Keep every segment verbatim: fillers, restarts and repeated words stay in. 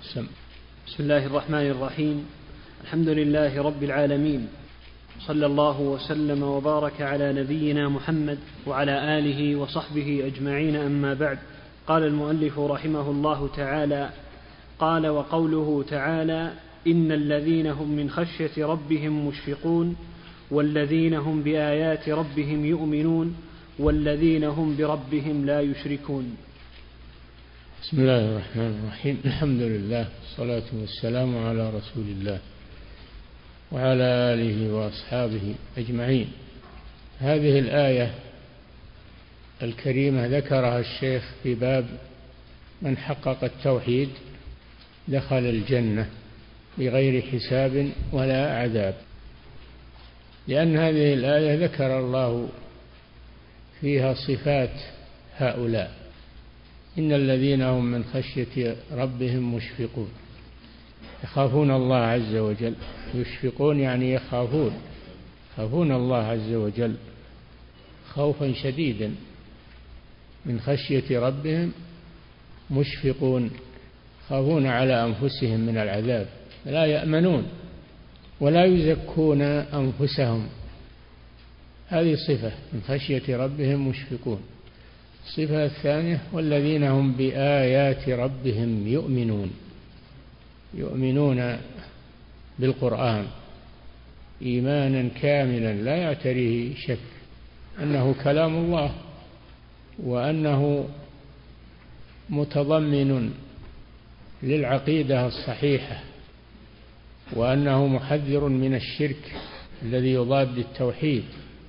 سم. بسم الله الرحمن الرحيم. الحمد لله رب العالمين، صلى الله وسلم وبارك على نبينا محمد وعلى آله وصحبه أجمعين، أما بعد. قال المؤلف رحمه الله تعالى: قال وقوله تعالى: إن الذين هم من خشية ربهم مشفقون والذين هم بآيات ربهم يؤمنون والذين هم بربهم لا يشركون. بسم الله الرحمن الرحيم. الحمد لله والصلاة والسلام على رسول الله وعلى آله وأصحابه أجمعين. هذه الآية الكريمة ذكرها الشيخ في باب من حقق التوحيد دخل الجنة بغير حساب ولا عذاب، لأن هذه الآية ذكر الله فيها صفات هؤلاء: إن الذين هم من خشية ربهم مشفقون، يخافون الله عز وجل. يشفقون يعني يخافون، يخافون الله عز وجل خوفا شديدا. من خشية ربهم مشفقون، يخافون على أنفسهم من العذاب، لا يأمنون ولا يزكون أنفسهم. هذه صفة من خشية ربهم مشفقون. الصفة الثانية: والذين هم بآيات ربهم يؤمنون، يؤمنون بالقرآن إيمانا كاملا لا يعتريه شك أنه كلام الله، وأنه متضمن للعقيدة الصحيحة، وأنه محذر من الشرك الذي يضاد التوحيد،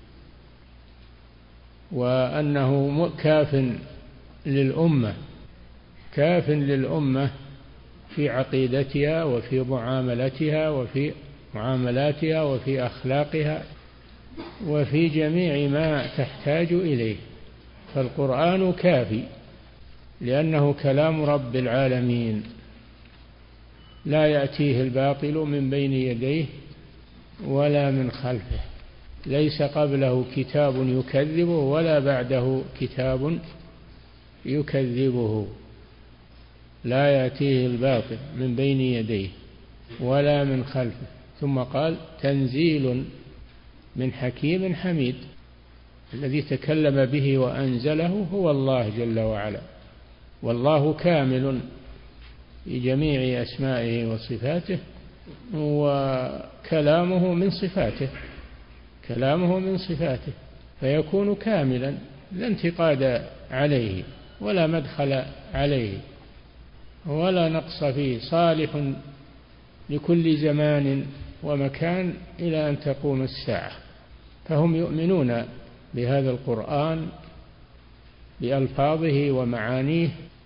وأنه كاف للأمة كاف للأمة في عقيدتها وفي معاملتها وفي معاملاتها وفي أخلاقها وفي جميع ما تحتاج إليه. فالقرآن كافي لأنه كلام رب العالمين، لا يأتيه الباطل من بين يديه ولا من خلفه، ليس قبله كتاب يكذبه ولا بعده كتاب يكذبه. لا يأتيه الباطل من بين يديه ولا من خلفه. ثم قال: تنزيل من حكيم حميد. الذي تكلم به وأنزله هو الله جل وعلا، والله كامل في جميع أسمائه وصفاته، وكلامه من صفاته كلامه من صفاته فيكون كاملا، لا انتقاد عليه ولا مدخل عليه ولا نقص فيه، صالح لكل زمان ومكان إلى أن تقوم الساعة. فهم يؤمنون بهذا القرآن بألفاظه ومعانيه،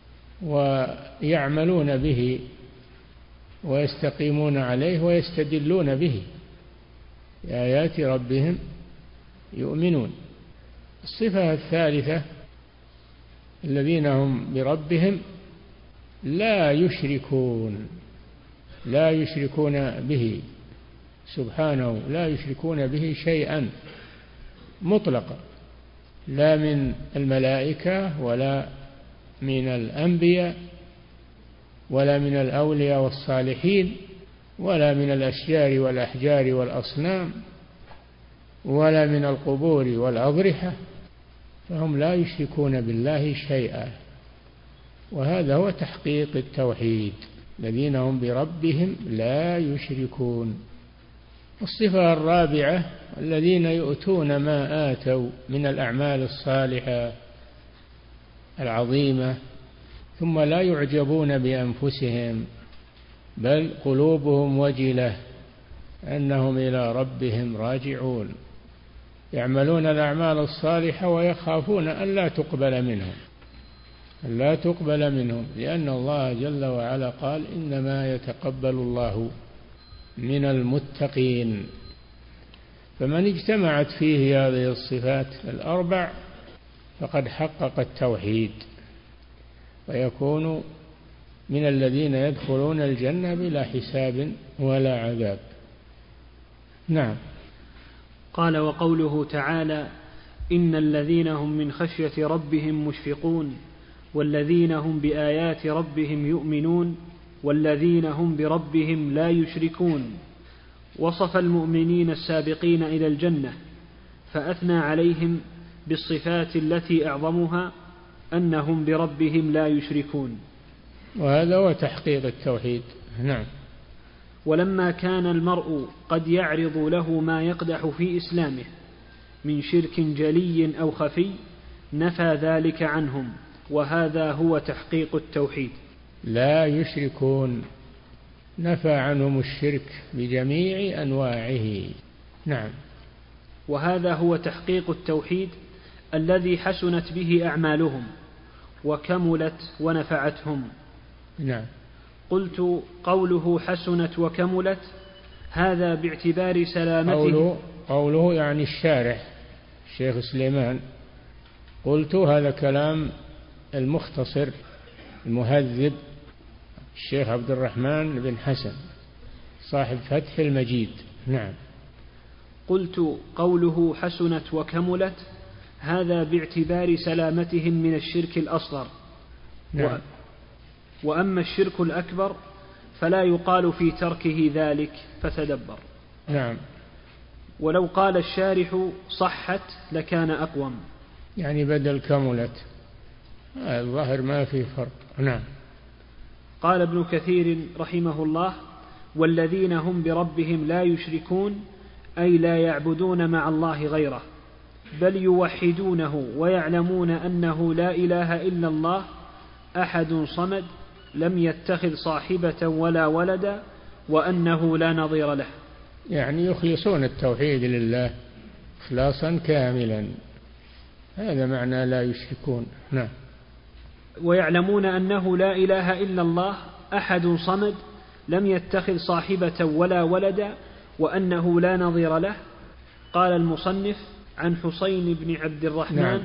ويعملون به ويستقيمون عليه ويستدلون به. بآيات ربهم يؤمنون. الصفة الثالثة: الذين هم بربهم لا يشركون لا يشركون به سبحانه، لا يشركون به شيئا مطلقا، لا من الملائكة ولا من الأنبياء ولا من الأولياء والصالحين ولا من الأشجار والأحجار والأصنام ولا من القبور والأضرحة، فهم لا يشركون بالله شيئا. وهذا هو تحقيق التوحيد: الذين هم بربهم لا يشركون. الصفة الرابعة: الذين يؤتون ما آتوا من الأعمال الصالحة العظيمة ثم لا يعجبون بأنفسهم، بل قلوبهم وجلة أنهم إلى ربهم راجعون. يعملون الأعمال الصالحة ويخافون أن لا تقبل منهم أن لا تقبل منهم لأن الله جل وعلا قال: إنما يتقبل الله من المتقين. فمن اجتمعت فيه هذه الصفات الأربع فقد حقق التوحيد، ويكون من الذين يدخلون الجنة بلا حساب ولا عذاب. نعم. قال وقوله تعالى: إن الذين هم من خشية ربهم مشفقون والذين هم بآيات ربهم يؤمنون والذين هم بربهم لا يشركون. وصف المؤمنين السابقين إلى الجنة فأثنى عليهم بالصفات التي أعظمها أنهم بربهم لا يشركون. وهذا هو تحقيق التوحيد. نعم. ولما كان المرء قد يعرض له ما يقدح في إسلامه من شرك جلي أو خفي نفى ذلك عنهم، وهذا هو تحقيق التوحيد. لا يشركون، نفى عنهم الشرك بجميع أنواعه. نعم. وهذا هو تحقيق التوحيد الذي حسنت به أعمالهم وكملت ونفعتهم. نعم. قلت قوله حسنت وكملت هذا باعتبار سلامته. قوله, قوله يعني الشارح الشيخ سليمان. قلت هذا كلام المختصر المهذب الشيخ عبد الرحمن بن حسن صاحب فتح المجيد. نعم. قلت قوله حسنت وكملت هذا باعتبار سلامتهم من الشرك الأصغر. نعم. وأما الشرك الأكبر فلا يقال في تركه ذلك، فتدبر. نعم. ولو قال الشارح صحت لكان أقوم، يعني بدل كملت، الظاهر ما في فرق. نعم. قال ابن كثير رحمه الله: والذين هم بربهم لا يشركون أي لا يعبدون مع الله غيره، بل يوحدونه ويعلمون أنه لا إله إلا الله أحد صمد لم يتخذ صاحبة ولا ولدا وأنه لا نظير له. يعني يخلصون التوحيد لله إخلاصا كاملا، هذا معنى لا يشركون. نعم. ويعلمون أنه لا إله إلا الله أحد صمد لم يتخذ صاحبة ولا ولدا وأنه لا نظير له. قال المصنف عن حسين بن عبد الرحمن: نعم.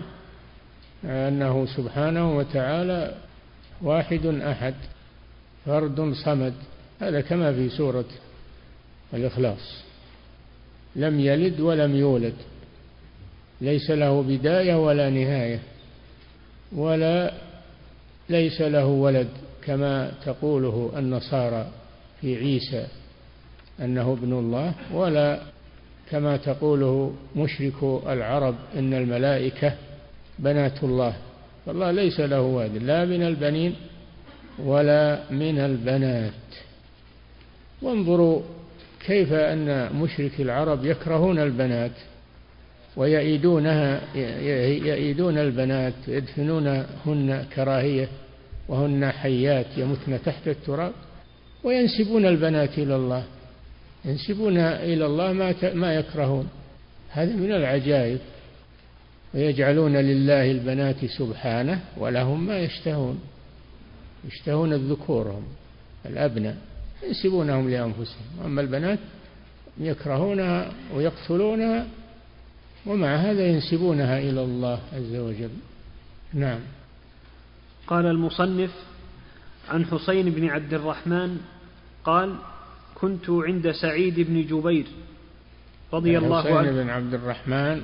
أنه سبحانه وتعالى واحد أحد فرد صمد، هذا كما في سورة الإخلاص. لم يلد ولم يولد، ليس له بداية ولا نهاية، ولا ليس له ولد كما تقوله النصارى في عيسى أنه ابن الله، ولا كما تقوله مشرك العرب إن الملائكة بنات الله. فالله ليس له ولد لا من البنين ولا من البنات. وانظروا كيف أن مشرك العرب يكرهون البنات ويئيدونها يئيدون البنات يدفنونهن كراهية وهن حيات يمتن تحت التراب، وينسبون البنات إلى الله، ينسبون إلى الله ما ما يكرهون. هذا من العجائب. ويجعلون لله البنات سبحانه ولهم ما يشتهون، يشتهون الذكور الأبناء ينسبونهم لأنفسهم، أما البنات يكرهونها ويقتلونها، ومع هذا ينسبونها إلى الله عز وجل. نعم. قال المصنف عن حسين بن عبد الرحمن قال: كنت عند سعيد بن جبير رضي الله عنه. حسين بن عبد الرحمن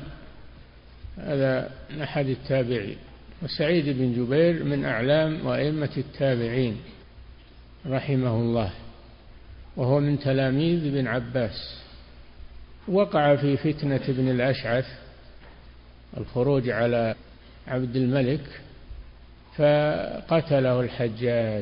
هذا أحد التابعين، وسعيد بن جبير من أعلام وأئمة التابعين رحمه الله، وهو من تلاميذ ابن عباس. وقع في فتنة ابن الأشعث، الخروج على عبد الملك، فقتله الحجاج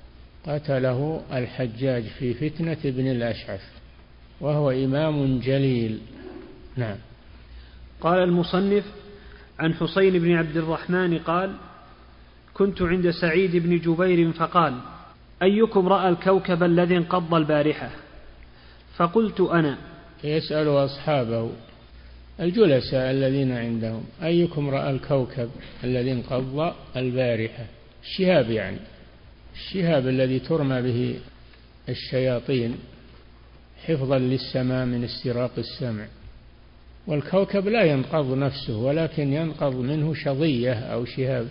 قتله الحجاج في فتنة ابن الأشعث، وهو إمام جليل. نعم. قال المصنف عن حسين بن عبد الرحمن قال: كنت عند سعيد بن جبير فقال: أيكم رأى الكوكب الذي انقض البارحة؟ فقلت أنا. يسأل أصحابه الجلساء الذين عندهم: أيكم رأى الكوكب الذي انقض البارحة؟ الشهاب، يعني الشهاب الذي ترمى به الشياطين حفظا للسماء من استراق السمع. والكوكب لا ينقض نفسه، ولكن ينقض منه شظية أو شهاب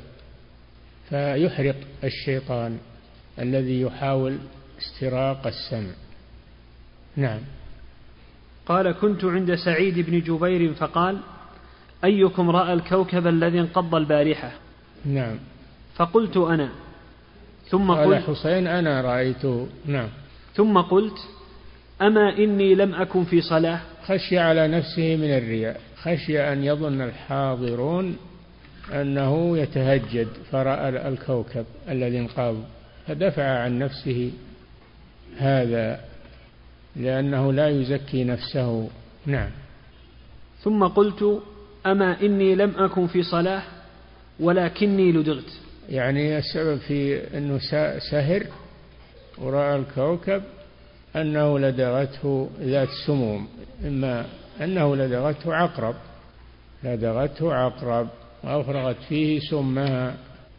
فيحرق الشيطان الذي يحاول استراق السمع. نعم. قال: كنت عند سعيد بن جبير فقال: أيكم رأى الكوكب الذي انقض البارحة؟ نعم. فقلت أنا. ثم قال قلت حسين أنا رأيته. نعم. ثم قلت أما إني لم أكن في صلاة. خشي على نفسه من الرياء، خشي أن يظن الحاضرون أنه يتهجد فرأى الكوكب الذي انقاض، فدفع عن نفسه هذا لأنه لا يزكي نفسه. نعم. ثم قلت أما إني لم أكن في صلاة ولكني لدغت. يعني السبب في أنه سهر ورأى الكوكب أنه لدغته ذات سموم، إما أنه لدغته عقرب لدغته عقرب وأفرغت فيه سمها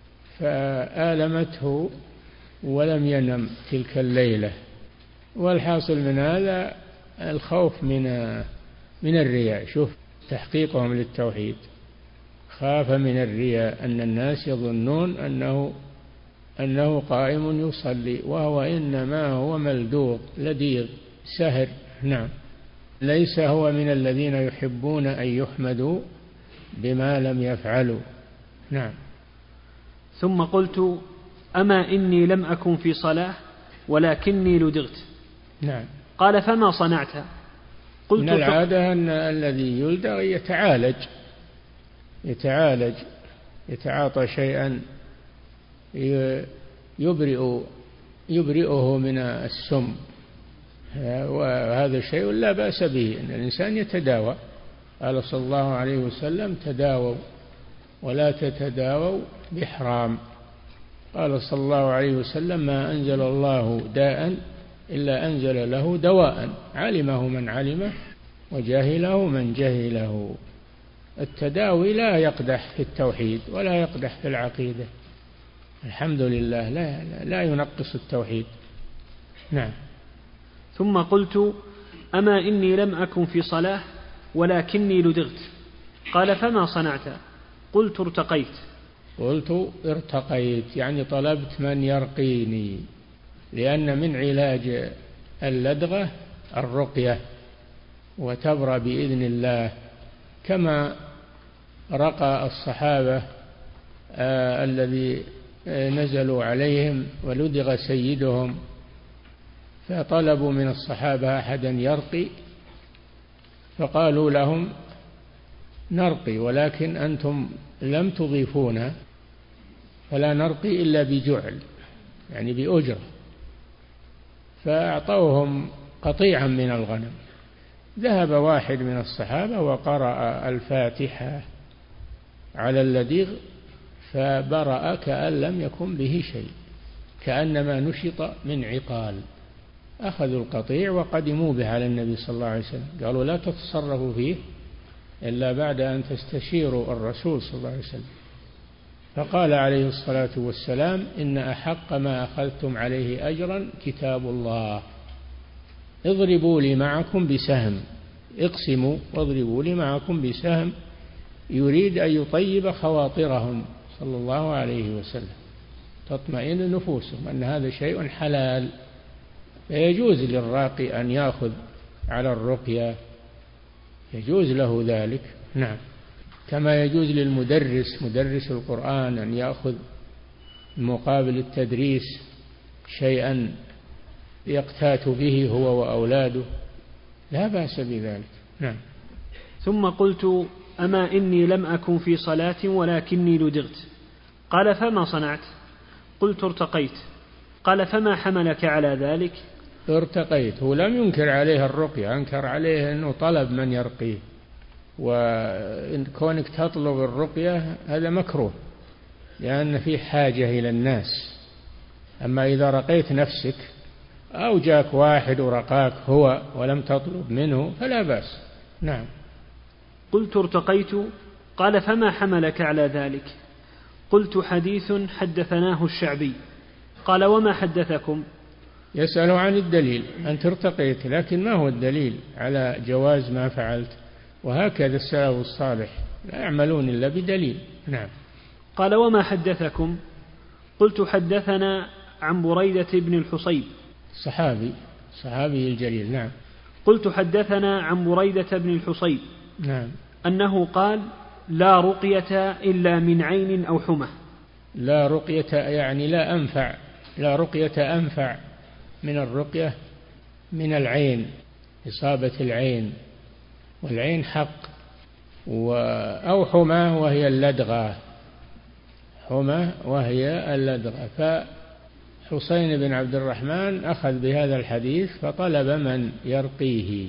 فآلمته ولم ينم تلك الليلة. والحاصل من هذا الخوف من من الرياء. شوف تحقيقهم للتوحيد، خاف من الرياء أن الناس يظنون أنه أنه قائم يصلي وهو إنما هو ملدوغ لديغ سهر. نعم. ليس هو من الذين يحبون أن يحمدوا بما لم يفعلوا. نعم. ثم قلت أما إني لم أكن في صلاة ولكني لدغت. نعم. قال فما صنعت؟ قلت من العادة أن الذي يلدغ يتعالج يتعالج يتعاطى شيئا يبرئ يبرئه من السم، وهذا شيء لا بأس به أن الإنسان يتداوى. قال صلى الله عليه وسلم تداووا ولا تتداووا بحرام. قال صلى الله عليه وسلم ما أنزل الله داء إلا أنزل له دواء علمه من علمه وجهله من جهله. التداوي لا يقدح في التوحيد ولا يقدح في العقيدة، الحمد لله، لا, لا, لا ينقص التوحيد. نعم. ثم قلت أما إني لم أكن في صلاة ولكني لدغت. قال فما صنعت؟ قلت ارتقيت. قلت ارتقيت يعني طلبت من يرقيني، لأن من علاج اللدغة الرقية وتبرى بإذن الله، كما رقى الصحابة آه الذي نزلوا عليهم ولدغ سيدهم فطلبوا من الصحابة أحدا يرقي، فقالوا لهم نرقي ولكن أنتم لم تضيفونا فلا نرقي إلا بجعل يعني بأجرة، فأعطوهم قطيعا من الغنم. ذهب واحد من الصحابة وقرأ الفاتحة على اللديغ فبرأ كأن لم يكن به شيء، كأنما نشط من عقال. أخذوا القطيع وقدموا به على النبي صلى الله عليه وسلم، قالوا لا تتصرفوا فيه إلا بعد أن تستشيروا الرسول صلى الله عليه وسلم. فقال عليه الصلاة والسلام إن أحق ما أخذتم عليه أجرا كتاب الله، اضربوا لي معكم بسهم، اقسموا واضربوا لي معكم بسهم، يريد أن يطيب خواطرهم صلى الله عليه وسلم، تطمئن نفوسهم أن هذا شيء حلال، فيجوز للراقي أن يأخذ على الرقية، يجوز له ذلك. نعم. كما يجوز للمدرس مدرس القرآن أن يأخذ مقابل التدريس شيئا يقتات به هو وأولاده، لا بأس بذلك. نعم. ثم قلت أما إني لم أكن في صلاة ولكني لدغت. قال فما صنعت؟ قلت ارتقيت. قال فما حملك على ذلك؟ ارتقيت. هو لم ينكر عليه الرقية، أنكر عليه أنه طلب من يرقيه، وكونك تطلب الرقية هذا مكروه لأن في حاجة إلى الناس. أما إذا رقيت نفسك أو جاك واحد ورقاك هو ولم تطلب منه فلا بأس. نعم. قلت ارتقيت. قال فما حملك على ذلك؟ قلت حديث حدثناه الشعبي. قال وما حدثكم؟ يسأل عن الدليل. أنت ارتقيت لكن ما هو الدليل على جواز ما فعلت؟ وهكذا السلف الصالح لا يعملون إلا بدليل. نعم. قال وما حدثكم؟ قلت حدثنا عن بريدة بن الحصيب، صحابي صحابي الجليل. نعم. قلت حدثنا عن بريدة بن الحصيب نعم أنه قال لا رقية إلا من عين أو حمى. لا رقية يعني لا أنفع لا رقية أنفع من الرقية من العين، إصابة العين، والعين حق. أو حمى وهي اللدغة، حمى وهي اللدغة. فحسين بن عبد الرحمن أخذ بهذا الحديث فطلب من يرقيه،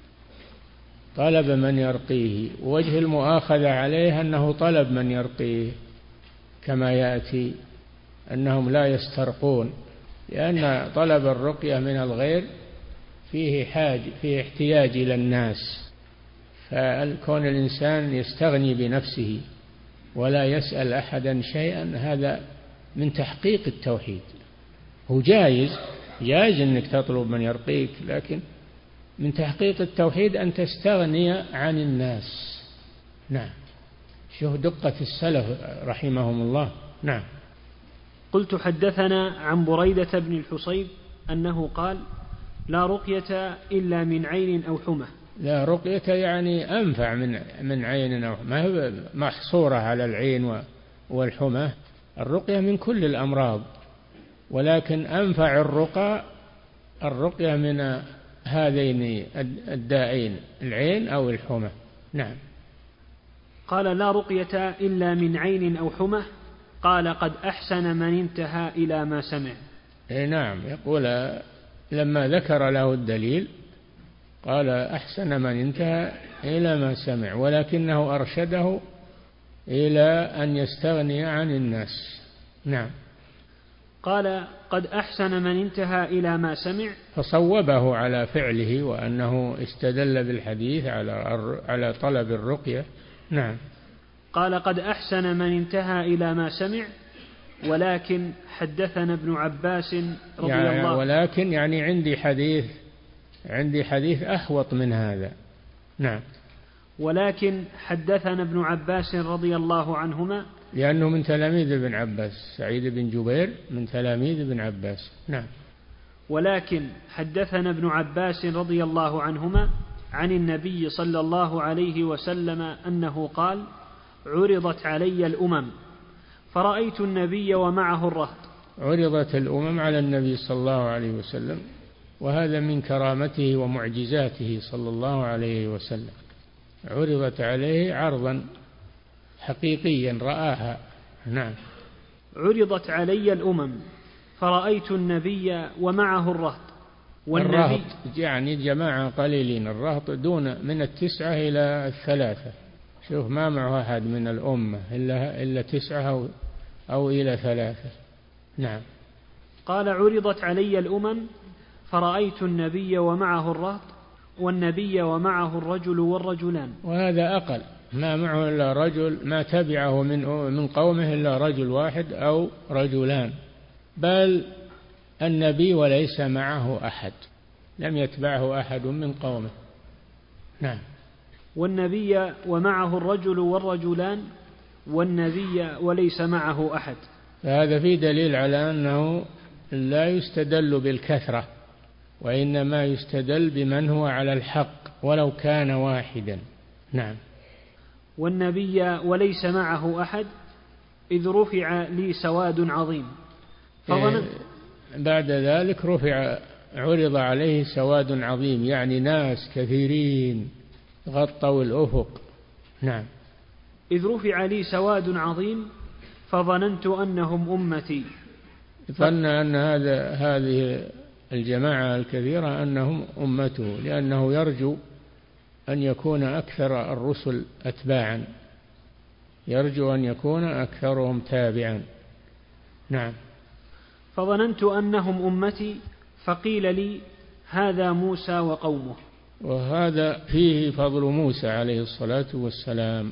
طلب من يرقيه. ووجه المؤاخذة عليه أنه طلب من يرقيه، كما يأتي أنهم لا يسترقون، لأن طلب الرقية من الغير فيه حاج فيه احتياج إلى الناس، فكون الإنسان يستغني بنفسه ولا يسأل أحدا شيئا هذا من تحقيق التوحيد. هو جائز جائز أنك تطلب من يرقيك، لكن من تحقيق التوحيد أن تستغني عن الناس. نعم. شوف دقة السلف رحمهم الله. نعم. قلت حدثنا عن بريدة بن الحصيب أنه قال لا رقية إلا من عين أو حمى. لا رقية يعني أنفع من من عين أو حمى، ما هي محصورة على العين والحمى. الرقية من كل الأمراض، ولكن أنفع الرقى الرقية من هذين الدائين، العين أو الحمى. نعم. قال لا رقية إلا من عين أو حمى. قال قد أحسن من انتهى إلى ما سمع. إيه نعم. يقول لما ذكر له الدليل قال أحسن من انتهى إلى ما سمع، ولكنه أرشده إلى أن يستغني عن الناس. نعم. قال قد أحسن من انتهى إلى ما سمع، فصوبه على فعله وأنه استدل بالحديث على على طلب الرقية. نعم. قال قد أحسن من انتهى إلى ما سمع، ولكن حدثنا ابن عباس رضي يعني الله. ولكن يعني عندي حديث عندي حديث أحوط من هذا. نعم. ولكن حدثنا ابن عباس رضي الله عنهما، لأنه من تلاميذ ابن عباس، سعيد بن جبير من تلاميذ ابن عباس. نعم. ولكن حدثنا ابن عباس رضي الله عنهما عن النبي صلى الله عليه وسلم أنه قال عرضت علي الأمم فرأيت النبي ومعه الرهط. عرضت الأمم على النبي صلى الله عليه وسلم، وهذا من كرامته ومعجزاته صلى الله عليه وسلم. عرضت عليه عرضا حقيقيا رآها. نعم. عرضت علي الأمم فرأيت النبي ومعه الرهط. الرهط يعني جماعة قليلين، الرهط دون من التسعة إلى الثلاثة. شوف ما معه أحد من الأمة إلا, إلا تسعة أو, أو إلى ثلاثة. نعم. قال عرضت علي الأمم فرأيت النبي ومعه الرهط والنبي ومعه الرجل والرجلان. وهذا أقل، ما معه إلا رجل، ما تبعه من من قومه إلا رجل واحد أو رجلان، بل النبي وليس معه أحد، لم يتبعه أحد من قومه. نعم. والنبي ومعه الرجل والرجلان والنبي وليس معه أحد. فهذا فيه دليل على أنه لا يستدل بالكثرة، وإنما يستدل بمن هو على الحق ولو كان واحدا. نعم. والنبي وليس معه أحد إذ رفع لي سواد عظيم فظننت. بعد ذلك رفع عرض عليه سواد عظيم، يعني ناس كثيرين غطوا الأفق. نعم. إذ رفع لي سواد عظيم فظننت أنهم أمتي. ظن أن هذا هذه الجماعة الكثيرة أنهم أمته، لأنه يرجو أن يكون أكثر الرسل أتباعا، يرجو أن يكون أكثرهم تابعا. نعم. فظننت أنهم أمتي فقيل لي هذا موسى وقومه. وهذا فيه فضل موسى عليه الصلاة والسلام،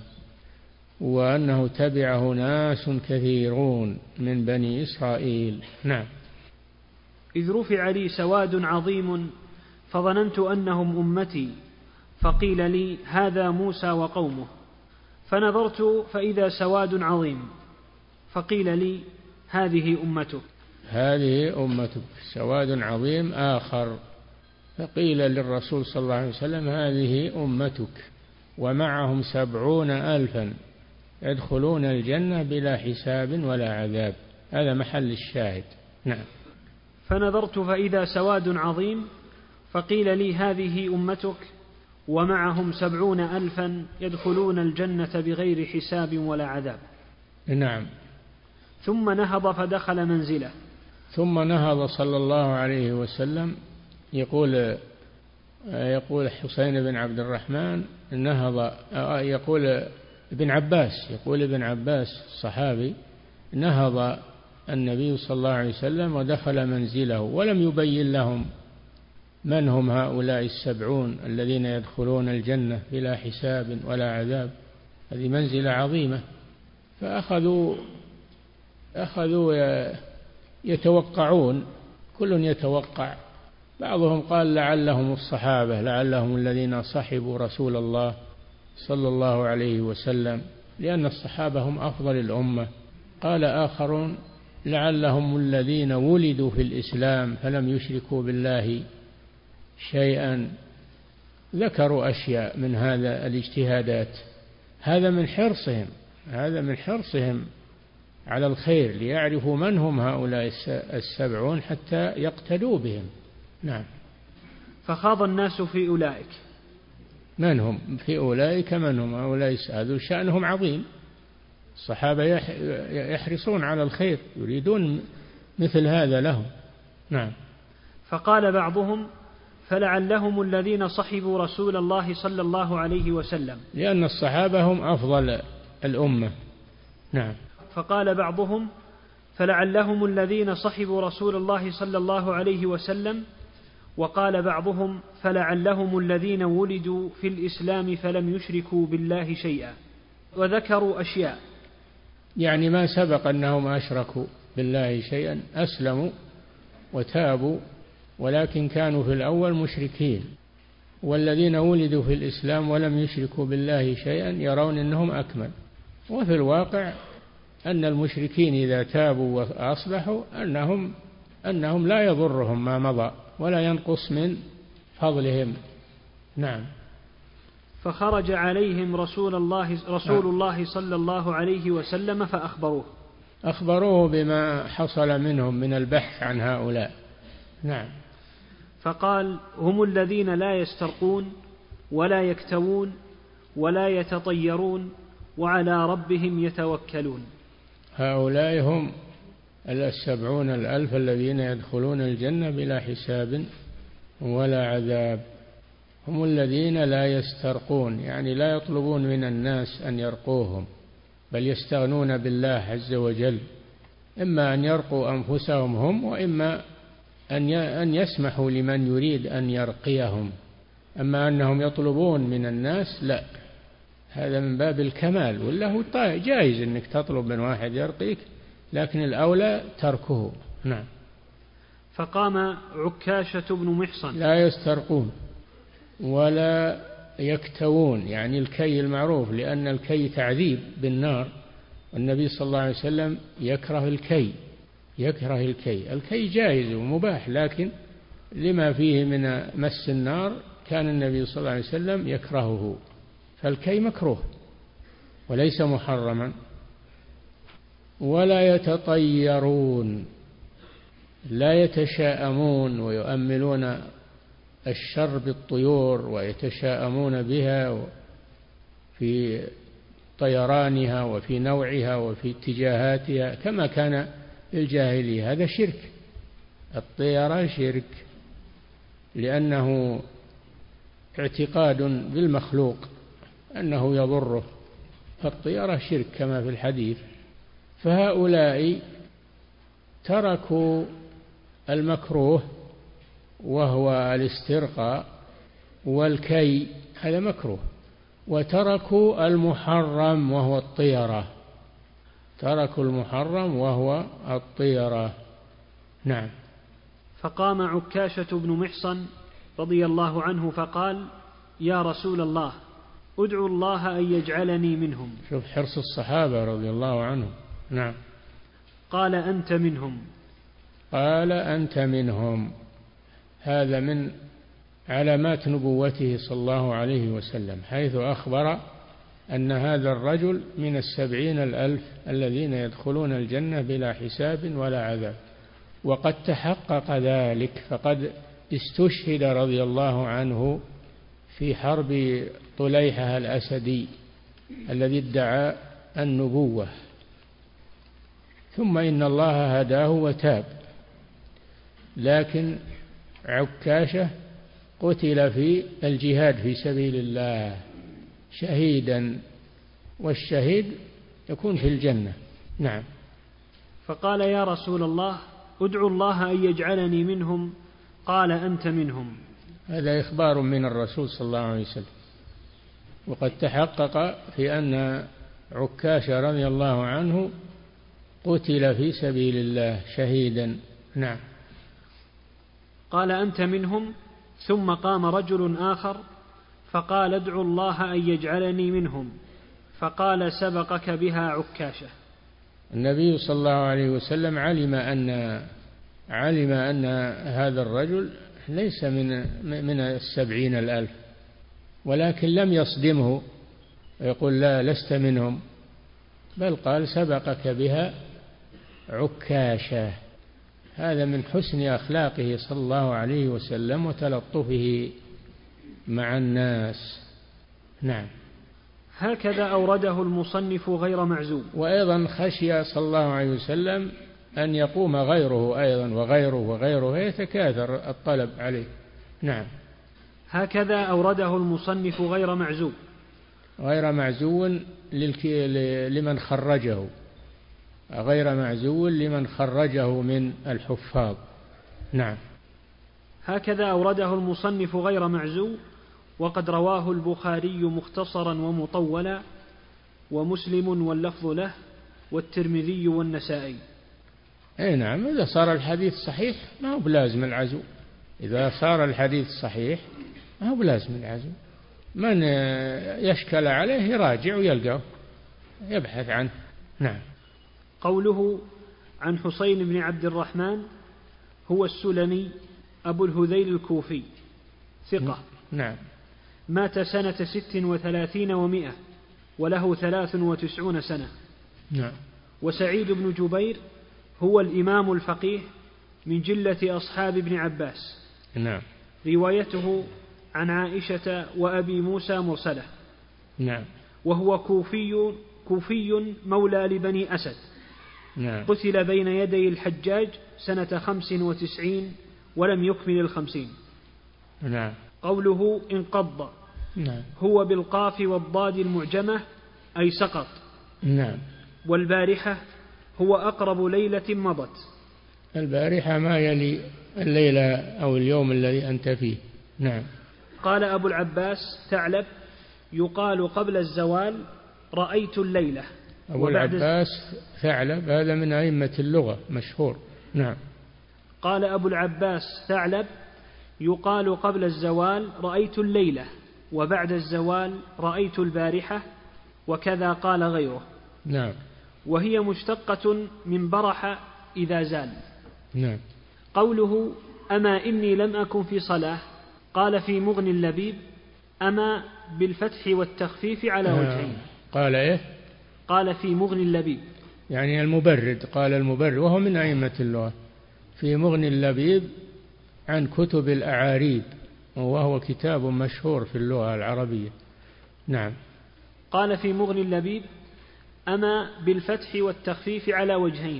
وأنه تبعه ناس كثيرون من بني إسرائيل. نعم. إذ رفع لي سواد عظيم فظننت أنهم أمتي فقيل لي هذا موسى وقومه فنظرت فإذا سواد عظيم فقيل لي هذه أمتك. هذه أمتك. سواد عظيم آخر فقيل للرسول صلى الله عليه وسلم هذه أمتك ومعهم سبعون ألفا يدخلون الجنة بلا حساب ولا عذاب. هذا محل الشاهد. نعم. فنظرت فإذا سواد عظيم، فقيل لي هذه أمتك ومعهم سبعون ألفا يدخلون الجنة بغير حساب ولا عذاب. نعم. ثم نهض فدخل منزله. ثم نهض صلى الله عليه وسلم، يقول يقول حسين بن عبد الرحمن نهض، يقول ابن عباس يقول ابن عباس الصحابي نهض النبي صلى الله عليه وسلم ودخل منزله ولم يبين لهم من هم هؤلاء السبعون الذين يدخلون الجنة بلا حساب ولا عذاب. هذه منزلة عظيمة. فأخذوا أخذوا يتوقعون، كل يتوقع. بعضهم قال لعلهم الصحابة، لعلهم الذين صحبوا رسول الله صلى الله عليه وسلم، لأن الصحابة هم أفضل الأمة. قال آخرون لعلهم الذين ولدوا في الإسلام فلم يشركوا بالله شيئا. ذكروا أشياء من هذا الاجتهادات. هذا من حرصهم هذا من حرصهم على الخير، ليعرفوا من هم هؤلاء السبعون حتى يقتدوا بهم. نعم. فخاض الناس في أولئك. من هم في أولئك؟ من هم هؤلاء؟ هذا شأنهم عظيم. الصحابة يحرصون على الخير، يريدون مثل هذا لهم. نعم. فقال بعضهم فلعلهم الذين صحبوا رسول الله صلى الله عليه وسلم، لأن الصحابة هم أفضل الأمة. نعم. فقال بعضهم فلعلهم الذين صحبوا رسول الله صلى الله عليه وسلم، وقال بعضهم فلعلهم الذين ولدوا في الإسلام فلم يشركوا بالله شيئا. وذكروا أشياء، يعني ما سبق أنهم أشركوا بالله شيئا، أسلموا وتابوا، ولكن كانوا في الأول مشركين. والذين ولدوا في الإسلام ولم يشركوا بالله شيئا يرون أنهم أكمل. وفي الواقع أن المشركين إذا تابوا وأصلحوا أنهم أنهم لا يضرهم ما مضى ولا ينقص من فضلهم. نعم. فخرج عليهم رسول الله رسول الله صلى الله عليه وسلم فأخبروه أخبروه بما حصل منهم من البحث عن هؤلاء. نعم. فقال هم الذين لا يسترقون ولا يكتوون ولا يتطيرون وعلى ربهم يتوكلون. هؤلاء هم السبعون الألف الذين يدخلون الجنة بلا حساب ولا عذاب. هم الذين لا يسترقون، يعني لا يطلبون من الناس أن يرقوهم، بل يستغنون بالله عز وجل، إما أن يرقوا أنفسهم هم، وإما أن يسمحوا لمن يريد أن يرقيهم. أما أنهم يطلبون من الناس لا، هذا من باب الكمال. ولا هو جائز أنك تطلب من واحد يرقيك، لكن الأولى تركه. نعم. فقام عكاشة بن محصن. لا يسترقون ولا يكتوون، يعني الكي المعروف، لأن الكي تعذيب بالنار، والنبي صلى الله عليه وسلم يكره الكي يكره الكي الكي جائز ومباح، لكن لما فيه من مس النار كان النبي صلى الله عليه وسلم يكرهه. فالكي مكروه وليس محرما. ولا يتطيرون، لا يتشاءمون ويؤملون الشر بالطيور ويتشاءمون بها في طيرانها وفي نوعها وفي اتجاهاتها كما كان الجاهلية. هذا شرك. الطيرة شرك، لأنه اعتقاد بالمخلوق أنه يضره، فالطيرة شرك كما في الحديث. فهؤلاء تركوا المكروه وهو الاسترقاء والكي، هذا مكروه، وتركوا المحرم وهو الطيرة تركوا المحرم وهو الطيرة. نعم. فقام عكاشة بن محصن رضي الله عنه فقال يا رسول الله ادعو الله أن يجعلني منهم. شوف حرص الصحابة رضي الله عنهم. نعم. قال أنت منهم. قال أنت منهم. هذا من علامات نبوته صلى الله عليه وسلم، حيث أخبر أن هذا الرجل من السبعين الألف الذين يدخلون الجنة بلا حساب ولا عذاب. وقد تحقق ذلك، فقد استشهد رضي الله عنه في حرب طليحة الأسدي الذي ادعى النبوة، ثم إن الله هداه وتاب. لكن عكاشة قتل في الجهاد في سبيل الله شهيدا، والشهيد يكون في الجنة. نعم. فقال: يا رسول الله ادعو الله أن يجعلني منهم. قال: أنت منهم. هذا إخبار من الرسول صلى الله عليه وسلم، وقد تحقق في أن عكاشة رضي الله عنه قتل في سبيل الله شهيدا. نعم. قال: أنت منهم. ثم قام رجل آخر فقال: ادعو الله أن يجعلني منهم. فقال: سبقك بها عكاشة. النبي صلى الله عليه وسلم علم أن علم أن هذا الرجل ليس من من السبعين الألف، ولكن لم يصدمه يقول لا لست منهم، بل قال: سبقك بها عكاشة. هذا من حسن أخلاقه صلى الله عليه وسلم وتلطفه مع الناس. نعم. هكذا أورده المصنف غير معزوم. وأيضا خشي صلى الله عليه وسلم أن يقوم غيره أيضا وغيره وغيره يتكاثر الطلب عليه. نعم. هكذا أورده المصنف غير معزوم. غير معزو لمن خرجه، غير معزو لمن خرجه من الحفاظ. نعم. هكذا أورده المصنف غير معزو، وقد رواه البخاري مختصرا ومطولا، ومسلم واللفظ له، والترمذي والنسائي. أي نعم. إذا صار الحديث صحيح ما هو بلازم العزو، إذا صار الحديث صحيح ما هو بلازم العزو. من يشكل عليه يراجع ويلقاه يبحث عنه. نعم. قوله عن حسين بن عبد الرحمن هو السلمي أبو الهذيل الكوفي ثقة. نعم. مات سنة ست وثلاثين ومائة وله ثلاث وتسعون سنة. نعم. وسعيد بن جبير هو الإمام الفقيه من جلة أصحاب ابن عباس. نعم. روايته عن عائشة وأبي موسى مرسلة. نعم. وهو كوفي كوفي مولى لبني أسد. نعم. قتل بين يدي الحجاج سنة خمس وتسعين ولم يكمل الخمسين. نعم. قوله انقض نعم. هو بالقاف والضاد المعجمة أي سقط. نعم. والبارحة هو أقرب ليلة مضت. البارحة ما يلي الليلة أو اليوم الذي أنت فيه. نعم. قال أبو العباس ثعلب يقال قبل الزوال رأيت الليلة. أبو العباس ثعلب هذا من أئمة اللغة مشهور. نعم. قال أبو العباس ثعلب يقال قبل الزوال رأيت الليلة، وبعد الزوال رأيت البارحة، وكذا قال غيره. نعم. وهي مشتقة من برح إذا زال. نعم. قوله أما إني لم أكن في صلاة، قال في مغني اللبيب أما بالفتح والتخفيف على وجهين. قال إيه؟ قال في مغني اللبيب يعني المبرد، قال المبرد وهو من أئمة اللغة، في مغني اللبيب عن كتب الأعاريب، وهو كتاب مشهور في اللغة العربية. نعم. قال في مغني اللبيب أما بالفتح والتخفيف على وجهين،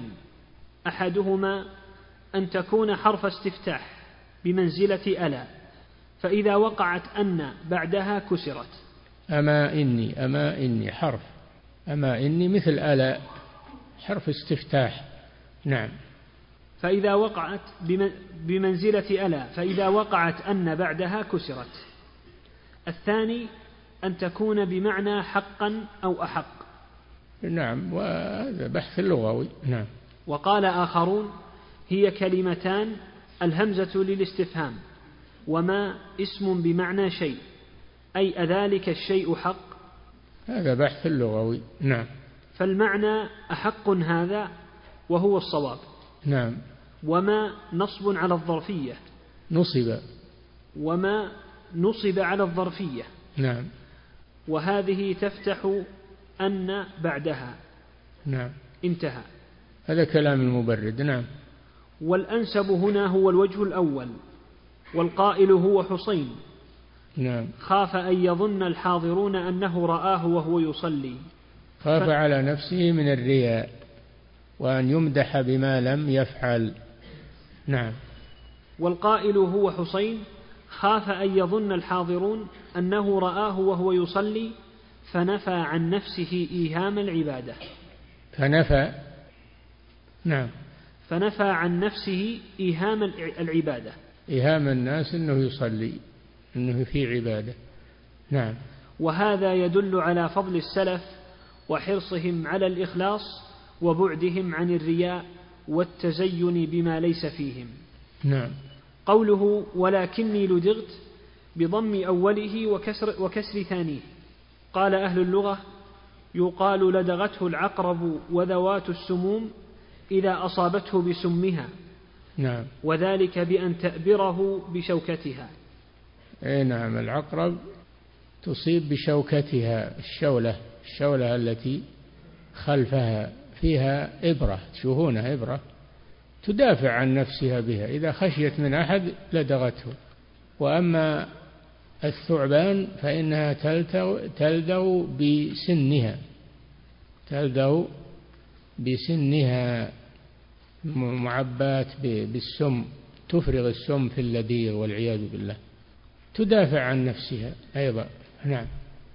أحدهما أن تكون حرف استفتاح بمنزلة ألا، فإذا وقعت أن بعدها كسرت. أما إني، أما إني حرف، أما إني مثل ألا حرف استفتاح. نعم. فإذا وقعت بمنزلة ألا، فإذا وقعت أن بعدها كسرت. الثاني أن تكون بمعنى حقا أو أحق. نعم. وهذا بحث لغوي. نعم. وقال آخرون هي كلمتان الهمزة للاستفهام، وما اسم بمعنى شيء، أي أذلك الشيء حق. هذا بحث لغوي. نعم. فالمعنى أحق هذا وهو الصواب. نعم. وما نصب على الظرفية، نصب، وما نصب على الظرفية. نعم. وهذه تفتح أن بعدها. نعم. انتهى. هذا كلام المبرد. نعم. والأنسب هنا هو الوجه الأول، والقائل هو حسين. نعم. خاف أن يظن الحاضرون أنه رآه وهو يصلي. خاف ف... على نفسه من الرياء وأن يمدح بما لم يفعل. نعم. والقائل هو حسين خاف أن يظن الحاضرون أنه رآه وهو يصلي فنفى عن نفسه إيهام العبادة. فنفى نعم فنفى عن نفسه إيهام العبادة، إيهام الناس أنه يصلي، أنه في عبادة. نعم. وهذا يدل على فضل السلف وحرصهم على الإخلاص وبعدهم عن الرياء والتزين بما ليس فيهم. نعم. قوله ولكني لدغت بضم أوله وكسر, وكسر ثانيه. قال أهل اللغة يقال لدغته العقرب وذوات السموم إذا أصابته بسمها. نعم. وذلك بأن تأبره بشوكتها. أي نعم، العقرب تصيب بشوكتها، الشولة الشولة التي خلفها فيها إبرة، تشوفونها إبرة تدافع عن نفسها بها، إذا خشيت من أحد لدغته. وأما الثعبان فإنها تلدغ بسنها تلدغ بسنها معبات بالسم، تفرغ السم في اللديغ والعياذ بالله، تدافع عن نفسها أيضا. نعم.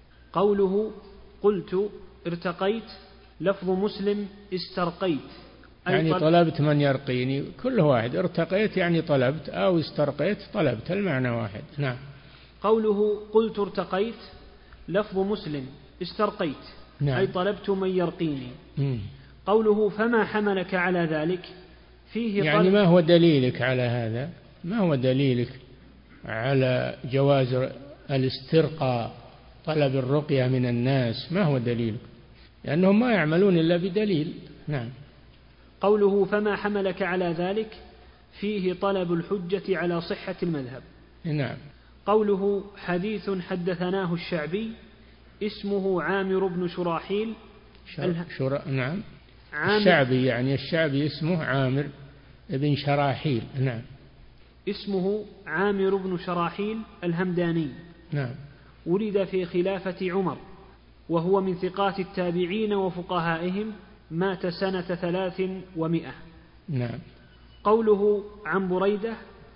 قوله قلت ارتقيت لفظ مسلم استرقيت يعني طلبت من يرقيني، كل واحد ارتقيت يعني طلبت، أو استرقيت طلبت، المعنى واحد. نعم. قوله قلت ارتقيت لفظ مسلم استرقيت. نعم. أي طلبت من يرقيني. مم. قوله فما حملك على ذلك فيه يعني ما هو دليلك على هذا، ما هو دليلك على جواز الاسترقاء، طلب الرقية من الناس، ما هو دليلك؟ لأنهم ما يعملون إلا بدليل. نعم. قوله فما حملك على ذلك فيه طلب الحجة على صحة المذهب. نعم. قوله حديث حدثناه الشعبي اسمه عامر بن شراحيل. شر... شر... نعم. عامر الشعبي يعني الشعبي اسمه عامر بن شراحيل. نعم. اسمه عامر بن شراحيل الهمداني. نعم. ولد في خلافة عمر وهو من ثقات التابعين وفقهائهم، مات سنة ثلاث ومئة. نعم. قوله عن بريدة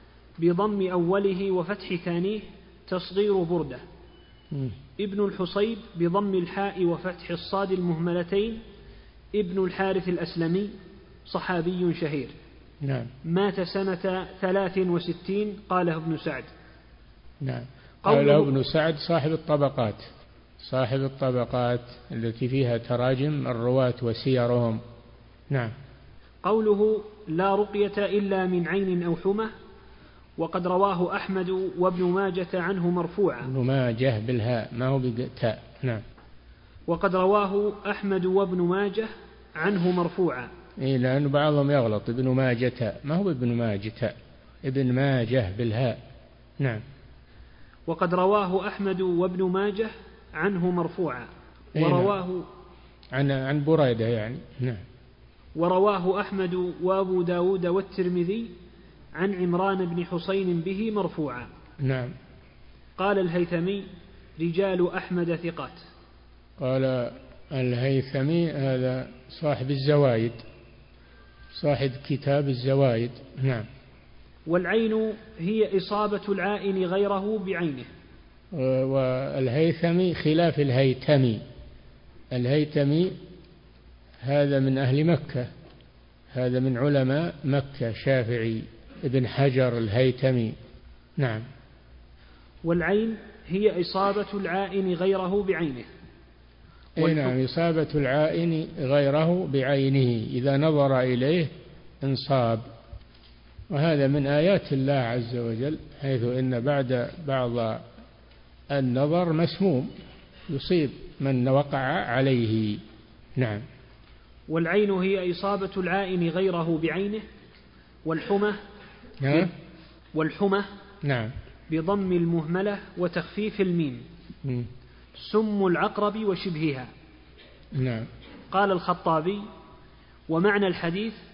بضم أوله وفتح ثانيه تصغير بردة. م. ابن الحصيب بضم الحاء وفتح الصاد المهملتين ابن الحارث الأسلمي، صحابي شهير. نعم. مات سنة ثلاث وستين. قاله ابن سعد. نعم. قاله ابن سعد صاحب الطبقات، صاحب الطبقات التي فيها تراجم الرواة وسيرهم. نعم. قوله لا رقية إلا من عين أو حمى، وقد رواه أحمد وابن ماجة عنه مرفوعا. ابن ماجه بالهاء ما هو بالتاء. نعم. وقد رواه أحمد وابن ماجه عنه مرفوعا. إيه، لأن بعضهم يغلط، ابن ماجة ما هو ابن ماجة، ابن ماجه بالهاء. نعم. وقد رواه أحمد وابن ماجه عنه مرفوعا. ورواه عن عن بريدة يعني. نعم. ورواه أحمد وأبو داود والترمذي عن عمران بن حسين به مرفوعا. نعم. قال الهيثمي رجال أحمد ثقات. قال الهيثمي هذا صاحب الزوايد، صاحب كتاب الزوايد. نعم. والعين هي إصابة العائن غيره بعينه. والهيثمي خلاف الهيتمي، الهيتمي هذا من أهل مكة، هذا من علماء مكة، شافعي ابن حجر الهيتمي. نعم. والعين هي إصابة العائن غيره بعينه. أي نعم، إصابة العائن غيره بعينه، إذا نظر إليه انصاب. وهذا من آيات الله عز وجل، حيث إن بعد بعض النظر مسموم يصيب من وقع عليه. نعم. والعين هي إصابة العائن غيره بعينه. والحمى نعم. والحمى نعم بضم المهملة وتخفيف الميم. م. سم العقرب وشبهها. نعم. قال الخطابي ومعنى الحديث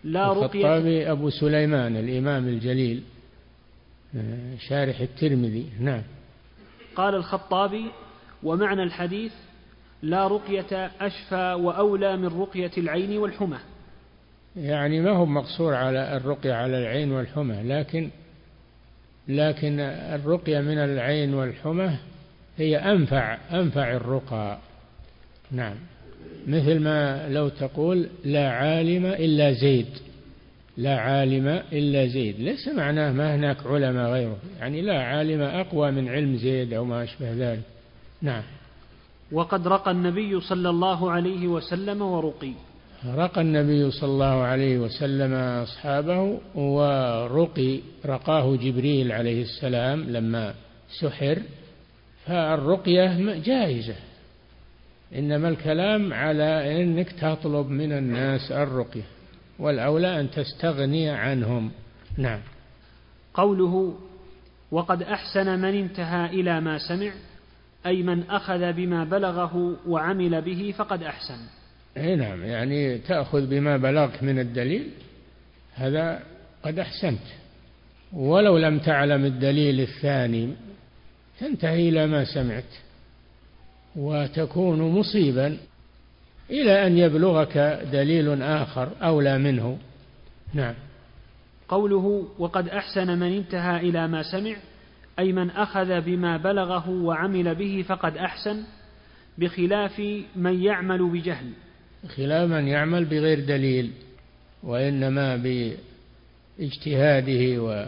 لا رقية. الخطابي أبو سليمان الإمام الجليل شارح الترمذي. نعم. قال الخطابي: ومعنى الحديث لا رقية أشفى وأولى من رقية العين والحمى. يعني ما هو مقصور على الرقية على العين والحمى، لكن لكن الرقية من العين والحمى هي أنفع أنفع الرقى. نعم. مثل ما لو تقول لا عالم إلا زيد، لا عالم إلا زيد، ليس معناه ما هناك علماء غيره، يعني لا عالم أقوى من علم زيد أو ما أشبه ذلك. نعم. وقد رقى النبي صلى الله عليه وسلم ورقي. رقى النبي صلى الله عليه وسلم أصحابه ورقي، رقاه جبريل عليه السلام لما سحر، فالرقية جائزة، إنما الكلام على أنك تطلب من الناس الرقية، والأولى أن تستغني عنهم. نعم. قوله: وقد أحسن من انتهى إلى ما سمع، أي من أخذ بما بلغه وعمل به فقد أحسن. أي نعم، يعني تأخذ بما بلغك من الدليل، هذا قد أحسنت، ولو لم تعلم الدليل الثاني تنتهي إلى ما سمعت وتكون مصيبا إلى أن يبلغك دليل آخر أولى منه. نعم. قوله: وقد أحسن من انتهى إلى ما سمع، أي من أخذ بما بلغه وعمل به فقد أحسن، بخلاف من يعمل بجهل. خلاف من يعمل بغير دليل، وإنما باجتهاده و...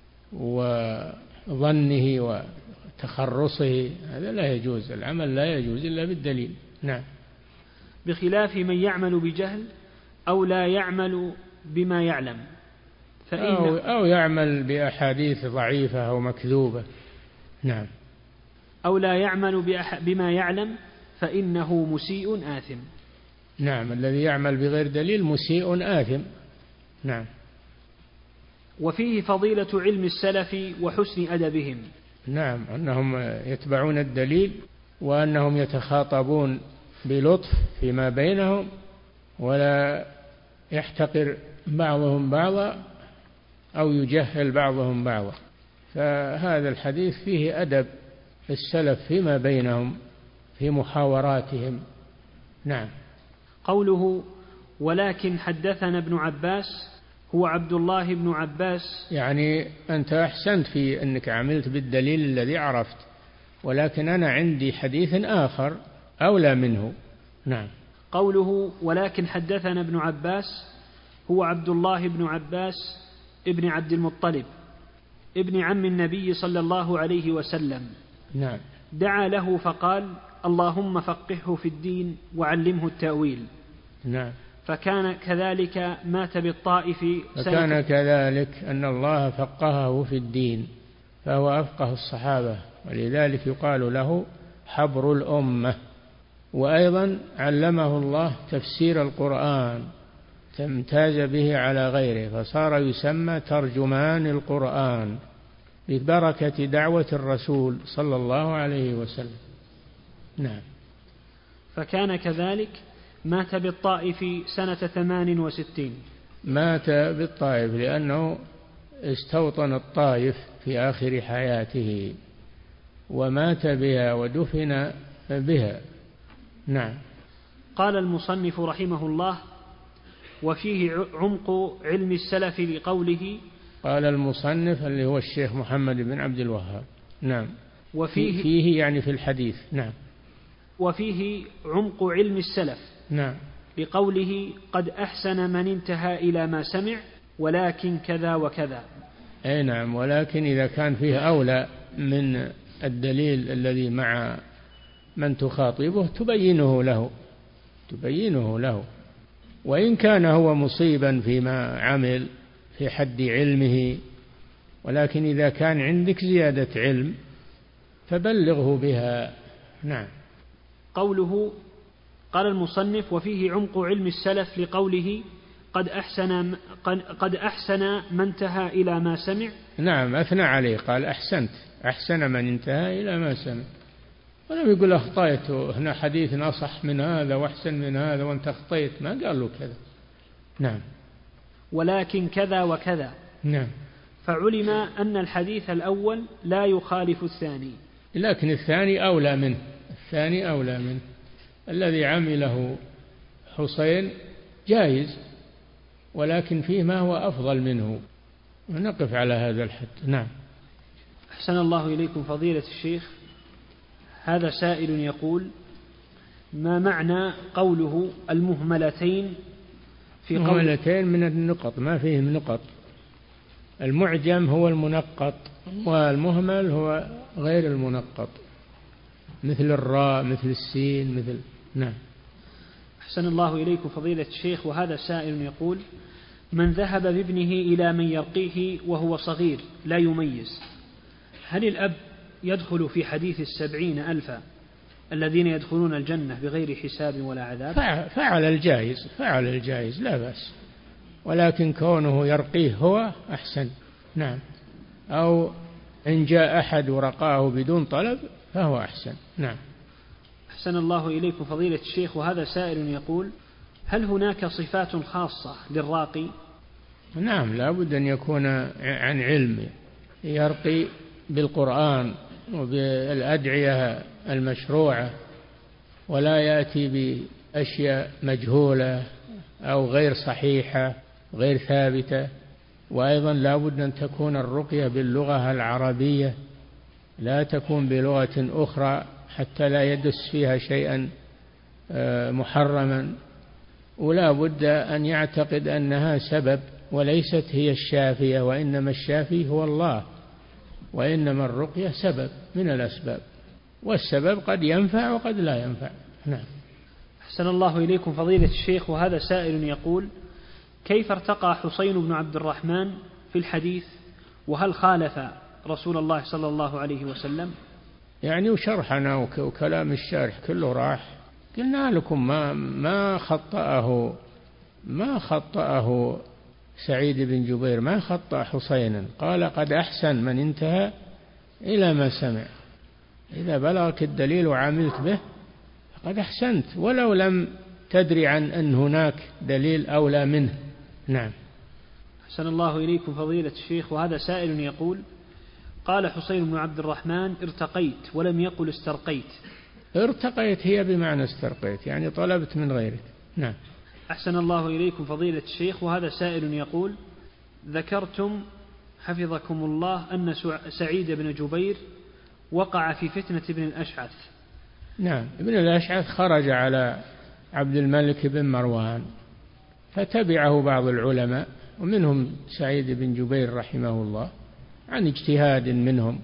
وظنه وتخرصه، هذا لا يجوز، العمل لا يجوز إلا بالدليل. نعم. بخلاف من يعمل بجهل أو لا يعمل بما يعلم، فإن أو, أو يعمل بأحاديث ضعيفة أو مكذوبة. نعم. أو لا يعمل بما يعلم فإنه مسيء آثم. نعم. الذي يعمل بغير دليل مسيء آثم. نعم. وفيه فضيلة علم السلف وحسن أدبهم. نعم، أنهم يتبعون الدليل، وأنهم يتخاطبون بلطف فيما بينهم، ولا يحتقر بعضهم بعضا أو يجهل بعضهم بعضا. فهذا الحديث فيه أدب السلف فيما بينهم في محاوراتهم. نعم. قوله: ولكن حدثنا ابن عباس، هو عبد الله بن عباس. يعني أنت أحسنت في أنك عملت بالدليل الذي عرفت، ولكن أنا عندي حديث آخر أولى منه. نعم. قوله: ولكن حدثنا ابن عباس، هو عبد الله بن عباس ابن عبد المطلب ابن عم النبي صلى الله عليه وسلم. نعم. دعا له فقال: اللهم فقهه في الدين وعلمه التأويل. نعم. فكان كذلك مات بالطائف. فكان كذلك أن الله فقهه في الدين، فهو أفقه الصحابة، ولذلك يقال له حبر الأمة. وأيضا علمه الله تفسير القرآن، تمتاز به على غيره، فصار يسمى ترجمان القرآن ببركة دعوة الرسول صلى الله عليه وسلم. نعم. فكان كذلك مات بالطائف سنة ثمان وستين. مات بالطائف لأنه استوطن الطائف في آخر حياته، ومات بها ودفن بها. نعم. قال المصنف رحمه الله: وفيه عمق علم السلف لقوله. قال المصنف اللي هو الشيخ محمد بن عبد الوهاب. نعم. وفيه فيه يعني في الحديث. نعم. وفيه عمق علم السلف. نعم. لقوله: قد أحسن من انتهى إلى ما سمع، ولكن كذا وكذا. أي نعم. ولكن إذا كان فيه أولى من الدليل الذي مع من تخاطبه تبينه له تبينه له وإن كان هو مصيبا فيما عمل في حد علمه، ولكن إذا كان عندك زيادة علم فبلغه بها. نعم. قوله: قال المصنف: وفيه عمق علم السلف لقوله: قد أحسن قد أحسن من انتهى إلى ما سمع. نعم، أثنى عليه، قال أحسنت، أحسن من انتهى إلى ما سمع، ولم يقول أخطيت، هنا حديث أصح من هذا وأحسن من هذا وأنت أخطيت، ما قال له كذا. نعم. ولكن كذا وكذا. نعم. فعلم أن الحديث الأول لا يخالف الثاني، لكن الثاني أولى منه، الثاني أولى منه. الذي عمله حسين جائز، ولكن فيه ما هو أفضل منه، ونقف على هذا الحد. نعم. أحسن الله إليكم فضيلة الشيخ. هذا سائل يقول: ما معنى قوله المهملتين في قول مهملتين من النقط، ما فيهم نقط. المعجم هو المنقط، والمهمل هو غير المنقط، مثل الراء، مثل السين، مثل. نعم. أحسن الله إليكم فضيلة الشيخ. وهذا سائل يقول: من ذهب بابنه إلى من يرقيه وهو صغير لا يميز، هل الأب يدخل في حديث السبعين ألفا الذين يدخلون الجنة بغير حساب ولا عذاب؟ فعل الجائز، فعل الجائز لا بأس، ولكن كونه يرقيه هو أحسن. نعم. أو إن جاء أحد ورقاه بدون طلب فهو أحسن. نعم. أحسن الله إليكم فضيلة الشيخ. وهذا سائل يقول: هل هناك صفات خاصة للراقي؟ نعم، لا بد أن يكون عن علم، يرقي بالقرآن وبالأدعية المشروعة، ولا يأتي بأشياء مجهولة أو غير صحيحة غير ثابتة. وأيضا لا بد أن تكون الرقية باللغة العربية، لا تكون بلغة أخرى حتى لا يدس فيها شيئا محرما. ولا بد أن يعتقد أنها سبب وليست هي الشافية، وإنما الشافي هو الله، وإنما الرقية سبب من الأسباب، والسبب قد ينفع وقد لا ينفع. نعم. أحسن الله إليكم فضيلة الشيخ. وهذا سائل يقول: كيف ارتقى حسين بن عبد الرحمن في الحديث، وهل خالف رسول الله صلى الله عليه وسلم؟ يعني وشرحنا وكلام الشارح كله راح، قلنا لكم ما ما خطأه ما خطأه سعيد بن جبير، ما خطأ حسينا، قال قد أحسن من انتهى إلى ما سمع. إذا بلغك الدليل وعملت به فقد أحسنت، ولو لم تدري عن أن هناك دليل أولى منه. نعم. أحسن الله إليكم فضيلة الشيخ. وهذا سائل يقول: قال حسين بن عبد الرحمن: ارتقيت، ولم يقل استرقيت. ارتقيت هي بمعنى استرقيت، يعني طلبت من غيرك. نعم. أحسن الله إليكم فضيلة الشيخ. وهذا سائل يقول: ذكرتم حفظكم الله أن سعيد بن جبير وقع في فتنة ابن الأشعث. نعم. ابن الأشعث خرج على عبد الملك بن مروان، فتبعه بعض العلماء ومنهم سعيد بن جبير رحمه الله عن اجتهاد منهم.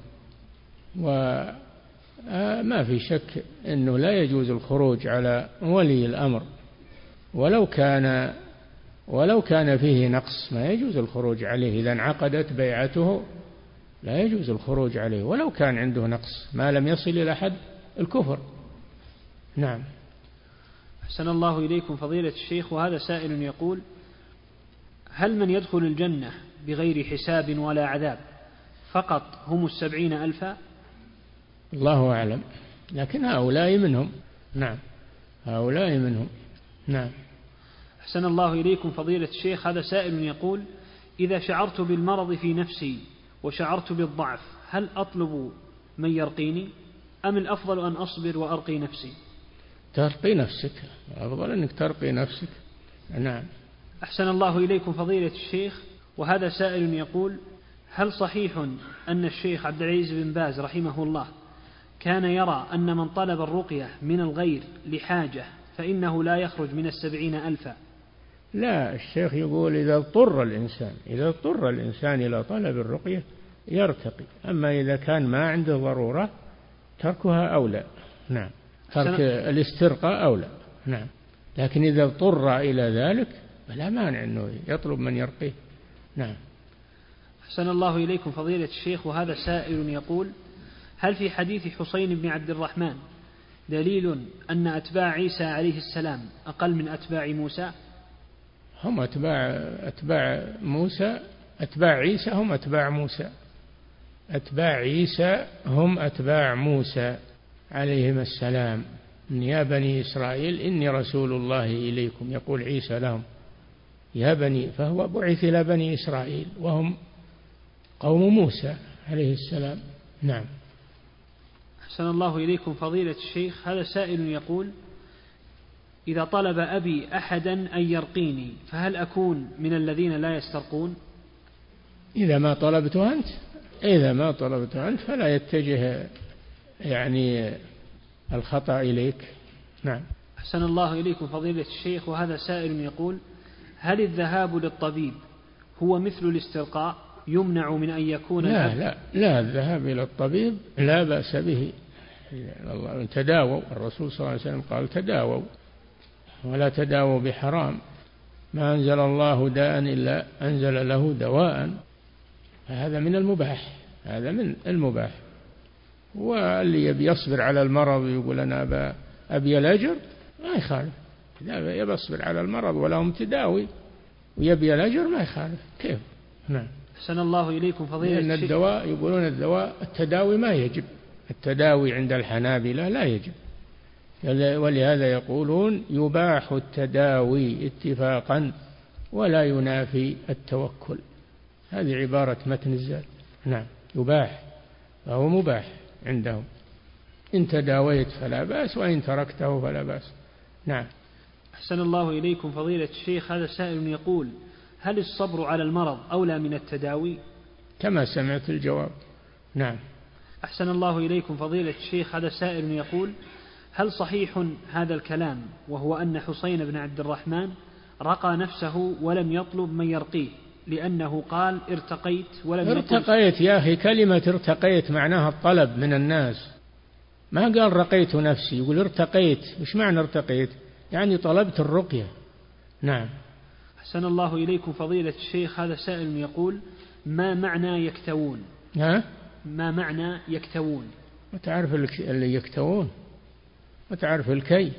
وما في شك أنه لا يجوز الخروج على ولي الأمر، ولو كان ولو كان فيه نقص ما يجوز الخروج عليه. إذا انعقدت بيعته لا يجوز الخروج عليه ولو كان عنده نقص، ما لم يصل إلى حد الكفر. نعم. أحسن الله إليكم فضيلة الشيخ. وهذا سائل يقول: هل من يدخل الجنة بغير حساب ولا عذاب فقط هم السبعين ألفا؟ الله أعلم، لكن هؤلاء منهم. نعم، هؤلاء منهم. نعم. أحسن الله إليكم فضيلة الشيخ. هذا سائل يقول: إذا شعرت بالمرض في نفسي وشعرت بالضعف هل أطلب من يرقيني، أم الأفضل أن أصبر وأرقي نفسي؟ ترقي نفسك، أفضل أنك ترقي نفسك. نعم. أحسن الله إليكم فضيلة الشيخ. وهذا سائل يقول: هل صحيح أن الشيخ عبد العزيز بن باز رحمه الله كان يرى أن من طلب الرقية من الغير لحاجة فإنه لا يخرج من السبعين ألفا؟ لا، الشيخ يقول إذا اضطر الإنسان إذا اضطر الإنسان إلى طلب الرقية يرتقي، أما إذا كان ما عنده ضرورة تركها أولى. نعم. ترك الاسترقاء أولى. نعم. لكن إذا اضطر إلى ذلك فلا مانع أنه يطلب من يرقيه. نعم. أحسن الله إليكم فضيلة الشيخ. وهذا سائل يقول: هل في حديث حسين بن عبد الرحمن دليل أن أتباع عيسى عليه السلام أقل من أتباع موسى؟ هم أتباع أتباع موسى أتباع عيسى هم أتباع موسى أتباع عيسى هم أتباع موسى عليهم السلام. يا بني إسرائيل إني رسول الله إليكم، يقول عيسى لهم. يا بني، فهو بعث إلى بني إسرائيل وهم قوم موسى عليه السلام. نعم. أحسن الله إليكم فضيلة الشيخ، هذا سائل يقول: إذا طلب أبي أحدا أن يرقيني فهل أكون من الذين لا يسترقون؟ إذا ما طلبته أنت إذا ما طلبته أنت فلا يتجه يعني الخطأ إليك. نعم. أحسن الله إليكم فضيلة الشيخ، وهذا سائل يقول: هل الذهاب للطبيب هو مثل الاسترقاء يمنع من أن يكون لا الأب؟ لا لا الذهاب إلى الطبيب لا بأس به، تداووا، الرسول صلى الله عليه وسلم قال تداووا ولا تداووا بحرام، ما أنزل الله داء إلا أنزل له دواء، هذا من المباح، هذا من المباح. واللي يبي يصبر على المرض ويقول أنا أبى أبي الأجر ما يخالف، إذا يبي يصبر على المرض ولهم تداوي ويبي الأجر ما يخالف. كيف؟ نعم. أحسن الله إليكم فضيلة لأن الشيخ. الدواء يقولون الدواء التداوي ما يجب، التداوي عند الحنابلة لا يجب، ولهذا يقولون يباح التداوي اتفاقا ولا ينافي التوكل، هذه عبارة متن الزاد. نعم، يباح، فهو مباح عندهم، إن تداويت فلا بأس وإن تركته فلا بأس. نعم. أحسن الله إليكم فضيلة الشيخ، هذا سائل يقول: هل الصبر على المرض أولى من التداوي؟ كما سمعت الجواب. نعم. أحسن الله إليكم فضيلة الشيخ، هذا سائل يقول: هل صحيح هذا الكلام وهو أن حسين بن عبد الرحمن رقى نفسه ولم يطلب من يرقيه لأنه قال ارتقيت ولم يقل؟ ارتقيت يا أخي، كلمة ارتقيت معناها الطلب من الناس، ما قال رقيت نفسي، يقول ارتقيت. وش معنى ارتقيت؟ يعني طلبت الرقية. نعم. أحسن الله إليكم فضيلة الشيخ، هذا سائل يقول: ما معنى يكتوون؟ ها؟ ما معنى يكتوون؟ ما تعرف اللي يكتوون؟ ما تعرف الكي؟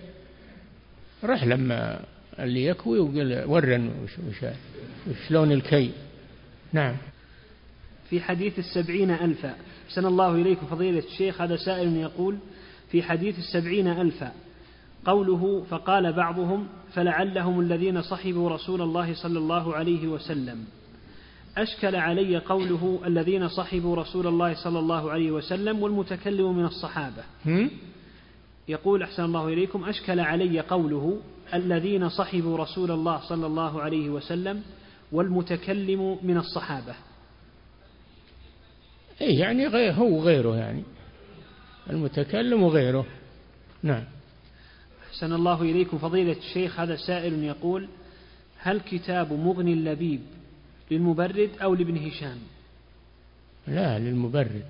رح لما اللي يكوي وقال ورن وش شلون الكي. نعم. في حديث السبعين ألفا. أحسن الله إليكم فضيلة الشيخ، هذا سائل يقول: في حديث السبعين ألفا قوله فقال بعضهم فلعلهم الذين صحبوا رسول الله صلى الله عليه وسلم، أشكل علي قوله الذين صحبوا رسول الله صلى الله عليه وسلم والمتكلم من الصحابة. يقول أحسن الله إليكم: أشكل علي قوله الذين صحبوا رسول الله صلى الله عليه وسلم والمتكلم من الصحابة. إيه يعني غير هو غيره، يعني المتكلم وغيره. نعم. أحسن الله إليكم فضيلة الشيخ، هذا سائل يقول: هل كتاب مغني اللبيب للمبرد أو لابن هشام؟ لا، للمبرد،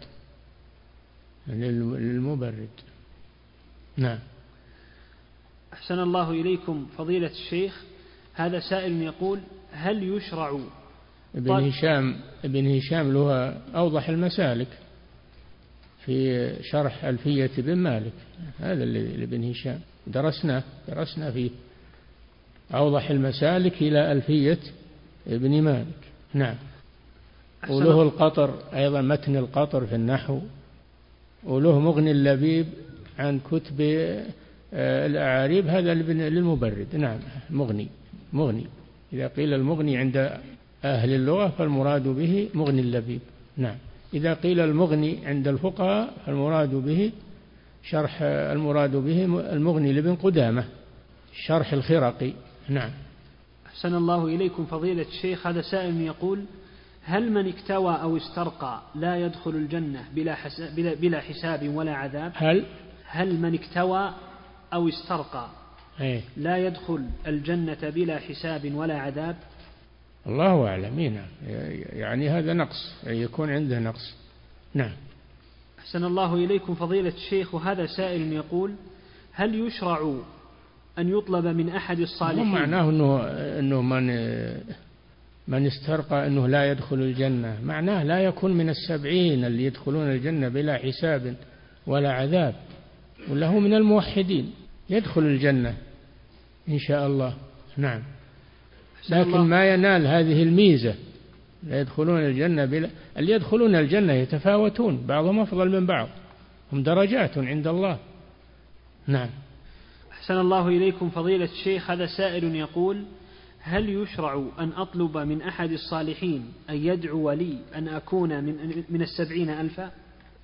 للمبرد. نعم. أحسن الله إليكم فضيلة الشيخ، هذا سائل يقول: هل يشرع؟ ابن هشام ابن هشام له أوضح المسالك في شرح ألفية بن مالك، هذا اللي ابن هشام درسنا درسنا فيه أوضح المسالك إلى ألفية ابن مالك. نعم. وله القطر أيضا، متن القطر في النحو، وله مغني اللبيب عن كتب الأعاريب، هذا للمبرد. نعم، مغني مغني إذا قيل المغني عند أهل اللغة فالمراد به مغني اللبيب. نعم. إذا قيل المغني عند الفقهاء فالمراد به شرح المراد به المغني لابن قدامة، شرح الخرقي. نعم. أحسن الله إليكم فضيلة الشيخ، هذا سائل يقول: هل من اكتوى أو استرقى لا يدخل الجنة بلا, بلا, بلا حساب ولا عذاب؟ هل هل من اكتوى أو استرقى أيه؟ لا يدخل الجنة بلا حساب ولا عذاب؟ الله أعلم. يعني هذا نقص، يكون عنده نقص. نعم. أحسن الله إليكم فضيلة الشيخ، وهذا سائل يقول: هل يشرع أن يطلب من أحد الصالحين؟ معناه أنه, أنه من, من استرقى أنه لا يدخل الجنة، معناه لا يكون من السبعين اللي يدخلون الجنة بلا حساب ولا عذاب، وله من الموحدين يدخل الجنة إن شاء الله. نعم. لكن ما ينال هذه الميزة، لا يدخلون الجنة بلا، اللي يدخلون الجنة يتفاوتون، بعضهم أفضل من بعض، هم درجات عند الله. نعم. أحسن الله إليكم فضيلة الشيخ، هذا سائل يقول: هل يشرع أن أطلب من أحد الصالحين أن يدعو لي أن أكون من, من السبعين ألفا؟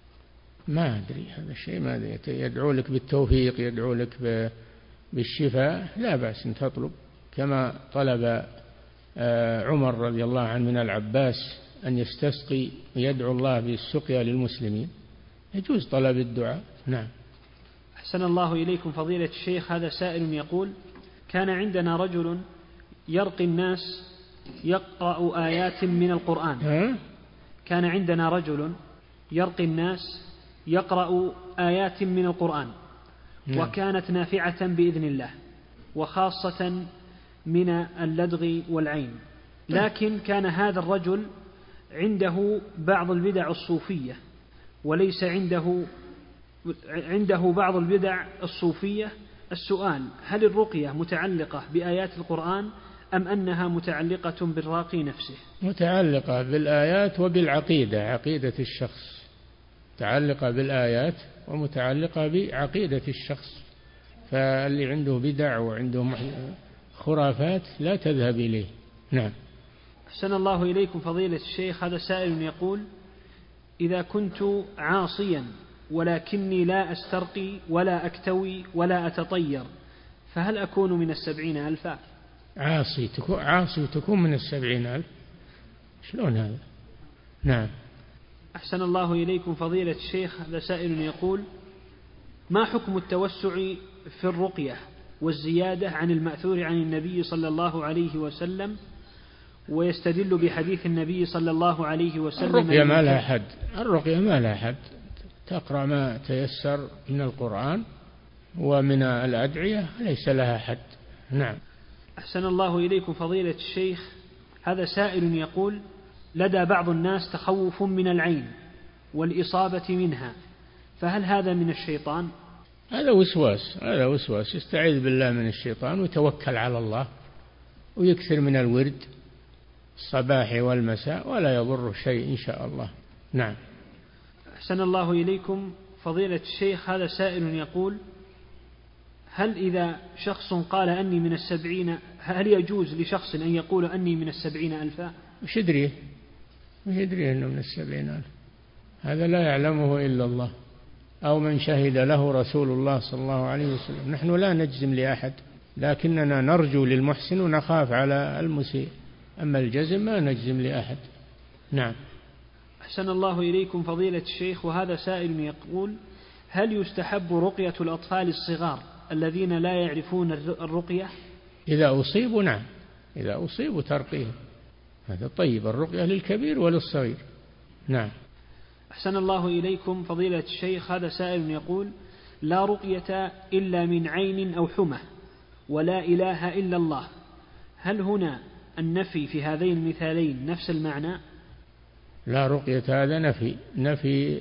ما أدري هذا الشيء، ما أدري. يدعو لك بالتوفيق، يدعو لك بالشفاء، لا بأس أن تطلب، كما طلب عمر رضي الله عنه من العباس أن يستسقي ويدعو الله بالسقيا للمسلمين، يجوز طلب الدعاء. نعم. أحسن الله إليكم فضيلة الشيخ، هذا سائل يقول: كان عندنا رجل يرقي الناس يقرأ آيات من القرآن. كان عندنا رجل يرقي الناس يقرأ آيات من القرآن، وكانت نافعة بإذن الله، وخاصة من اللدغ والعين، لكن كان هذا الرجل عنده بعض البدع الصوفية، وليس عنده عنده بعض البدع الصوفية. السؤال: هل الرقية متعلقة بآيات القرآن أم أنها متعلقة بالراقي نفسه؟ متعلقة بالآيات وبالعقيدة، عقيدة الشخص، متعلقة بالآيات ومتعلقة بعقيدة الشخص. فاللي عنده بدع وعنده خرافات لا تذهب إليه. نعم. أحسن الله إليكم فضيلة الشيخ، هذا سائل يقول: إذا كنت عاصيا ولكني لا أسترقي ولا أكتوي ولا أتطير، فهل أكون من السبعين ألفا؟ عاصي تكون عاصي تكون من السبعين ألف؟ شلون هذا؟ نعم. أحسن الله إليكم فضيلة الشيخ، هذا سائل يقول: ما حكم التوسع في الرقية والزيادة عن المأثور عن النبي صلى الله عليه وسلم، ويستدل بحديث النبي صلى الله عليه وسلم؟ الرقية ما لها حد، الرقية ما لها حد، تقرأ ما تيسر من القرآن ومن الأدعية، ليس لها حد. نعم. أحسن الله إليكم فضيلة الشيخ، هذا سائل يقول: لدى بعض الناس تخوف من العين والإصابة منها، فهل هذا من الشيطان؟ هذا وسواس، هذا وسواس، يستعيذ بالله من الشيطان ويتوكل على الله ويكثر من الورد الصباح والمساء ولا يضر شيء إن شاء الله. نعم. أحسن الله إليكم فضيلة الشيخ، هذا سائل يقول: هل إذا شخص قال أني من السبعين، هل يجوز لشخص أن يقول أني من السبعين ألفا؟ وش يدريه وش يدريه أنه من السبعين ألف؟ هذا لا يعلمه إلا الله، أو من شهد له رسول الله صلى الله عليه وسلم. نحن لا نجزم لأحد، لكننا نرجو للمحسن ونخاف على المسيء، أما الجزم ما نجزم لأحد. نعم. أحسن الله إليكم فضيلة الشيخ، وهذا سائل يقول: هل يستحب رقية الأطفال الصغار الذين لا يعرفون الرقية؟ إذا أصيبوا نعم، إذا أصيبوا ترقيهم، هذا طيب، الرقية للكبير وللصغير. نعم. أحسن الله إليكم فضيلة الشيخ، هذا سائل يقول: لا رقية إلا من عين أو حمى، ولا إله إلا الله، هل هنا النفي في هذين المثالين نفس المعنى؟ لا رقية هذا نفي نفي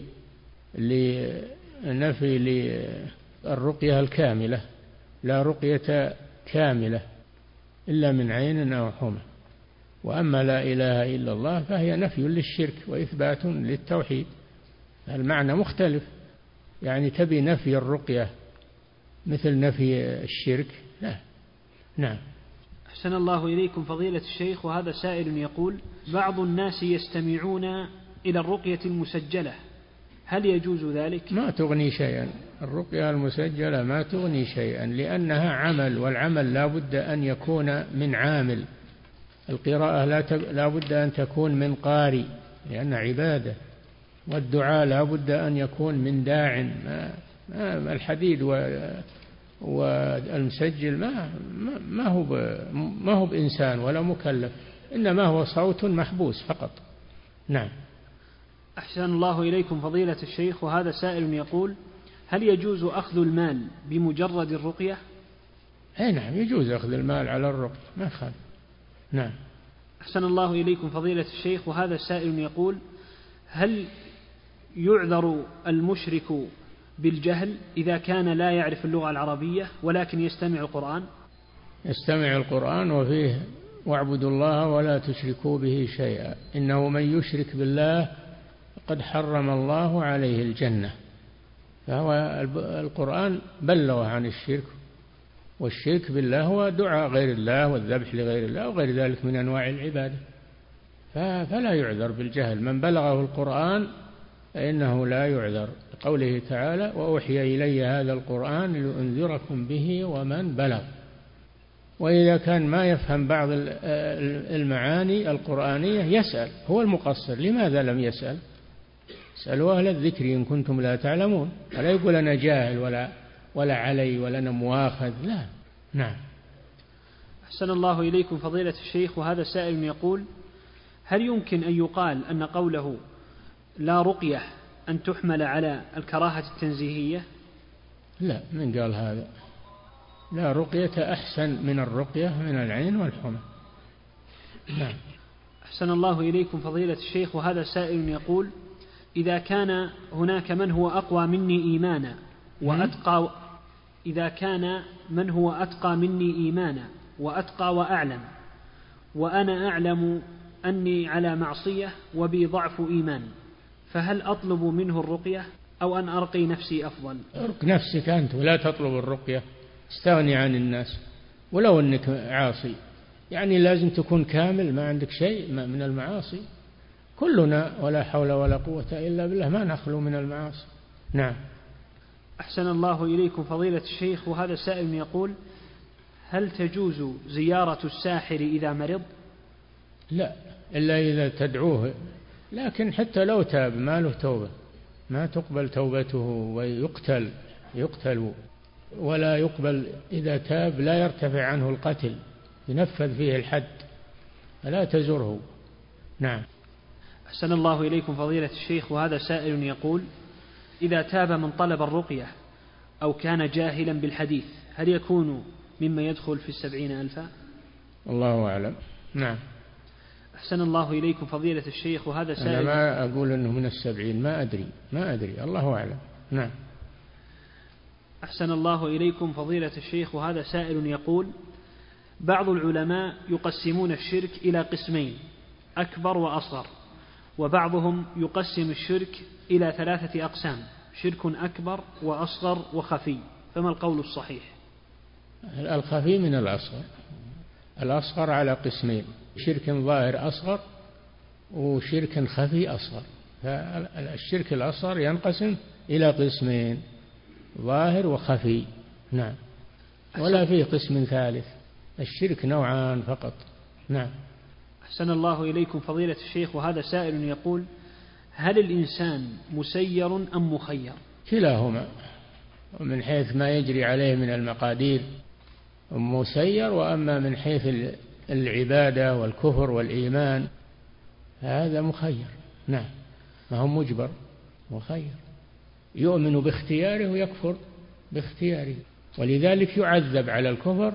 لنفي للرقية الكاملة، لا رقية كاملة إلا من عين أو حمى. وأما لا إله إلا الله فهي نفي للشرك وإثبات للتوحيد، المعنى مختلف، يعني تبي نفي الرقية مثل نفي الشرك؟ لا. نعم. أحسن الله إليكم فضيلة الشيخ، وهذا سائل يقول: بعض الناس يستمعون إلى الرقية المسجلة، هل يجوز ذلك؟ ما تغني شيئا، الرقية المسجلة ما تغني شيئا، لأنها عمل، والعمل لا بد أن يكون من عامل، القراءة لا بد أن تكون من قارئ لأن عبادة، والدعاء لا بد أن يكون من داع. ما الحديد والمسجل ما ما هو ما هو بإنسان ولا مكلف، إنما هو صوت محبوس فقط. نعم. أحسن الله إليكم فضيلة الشيخ، وهذا سائل يقول: هل يجوز أخذ المال بمجرد الرقية؟ أي نعم، يجوز أخذ المال على الرقية، ما خالف. نعم. أحسن الله إليكم فضيلة الشيخ، وهذا السائل يقول: هل يعذر المشرك بالجهل إذا كان لا يعرف اللغة العربية ولكن يستمع القرآن؟ يستمع القرآن وفيه: واعبدوا الله ولا تشركوا به شيئا، إنه من يشرك بالله قد حرم الله عليه الجنة. فهو القرآن بلغ عن الشرك والشرك بالله هو دعاء غير الله والذبح لغير الله وغير ذلك من أنواع العبادة، فلا يعذر بالجهل. من بلغه القرآن فإنه لا يعذر، قوله تعالى وأوحي إلي هذا القرآن لأنذركم به ومن بلغ. وإذا كان ما يفهم بعض المعاني القرآنية يسأل، هو المقصر، لماذا لم يسأل؟ اسألوا أهل الذكر إن كنتم لا تعلمون، ولا يقول أنا جاهل ولا ولا علي ولا أنا مواخذ، لا. نعم. أحسن الله إليكم فضيلة الشيخ، وهذا سائل يقول هل يمكن أن يقال أن قوله لا رقية أن تحمل على الكراهة التنزيهية؟ لا، من قال هذا؟ لا رقية أحسن من الرقية من العين والحمى. نعم. أحسن الله إليكم فضيلة الشيخ، وهذا سائل يقول إذا كان هناك من هو أقوى مني إيمانا وأتقى إذا كان من هو أتقى مني إيمانا وأتقى وأعلم، وأنا أعلم أني على معصية وبي ضعف إيمان، فهل أطلب منه الرقية أو أن أرقي نفسي أفضل؟ ارق نفسك أنت ولا تطلب الرقية، استغني عن الناس ولو أنك عاصي، يعني لازم تكون كامل، ما عندك شيء من المعاصي. كلنا ولا حول ولا قوة إلا بالله ما نخلو من المعاصي. نعم. أحسن الله إليكم فضيلة الشيخ، وهذا سائل يقول هل تجوز زيارة الساحر إذا مرض؟ لا، إلا إذا تدعوه، لكن حتى لو تاب ما له توبة، ما تقبل توبته ويقتل يقتل ولا يقبل. إذا تاب لا يرتفع عنه القتل، ينفذ فيه الحد، فلا تزره. نعم. أحسن الله إليكم فضيلة الشيخ، وهذا سائل يقول إذا تاب من طلب الرقية أو كان جاهلا بالحديث هل يكون مما يدخل في السبعين ألفا؟ الله أعلم. نعم. أحسن الله إليكم فضيلة الشيخ، وهذا سائل. أنا ما أقول أنه من السبعين، ما أدري ما أدري الله أعلم. نعم. أحسن الله إليكم فضيلة الشيخ، وهذا سائل يقول بعض العلماء يقسمون الشرك إلى قسمين أكبر وأصغر، وبعضهم يقسم الشرك إلى ثلاثة أقسام شرك أكبر وأصغر وخفي، فما القول الصحيح؟ الخفي من الأصغر. الأصغر على قسمين، شرك ظاهر أصغر وشرك خفي أصغر. فالشرك الأصغر ينقسم إلى قسمين، ظاهر وخفي. نعم. ولا فيه قسم ثالث، الشرك نوعان فقط. نعم. أحسن الله إليكم فضيلة الشيخ، وهذا سائل يقول هل الإنسان مسير أم مخير؟ كلاهما، من حيث ما يجري عليه من المقادير مسير، وأما من حيث العبادة والكفر والإيمان هذا مخير. نعم، ما هو مجبر، مخير، يؤمن باختياره ويكفر باختياره، ولذلك يعذب على الكفر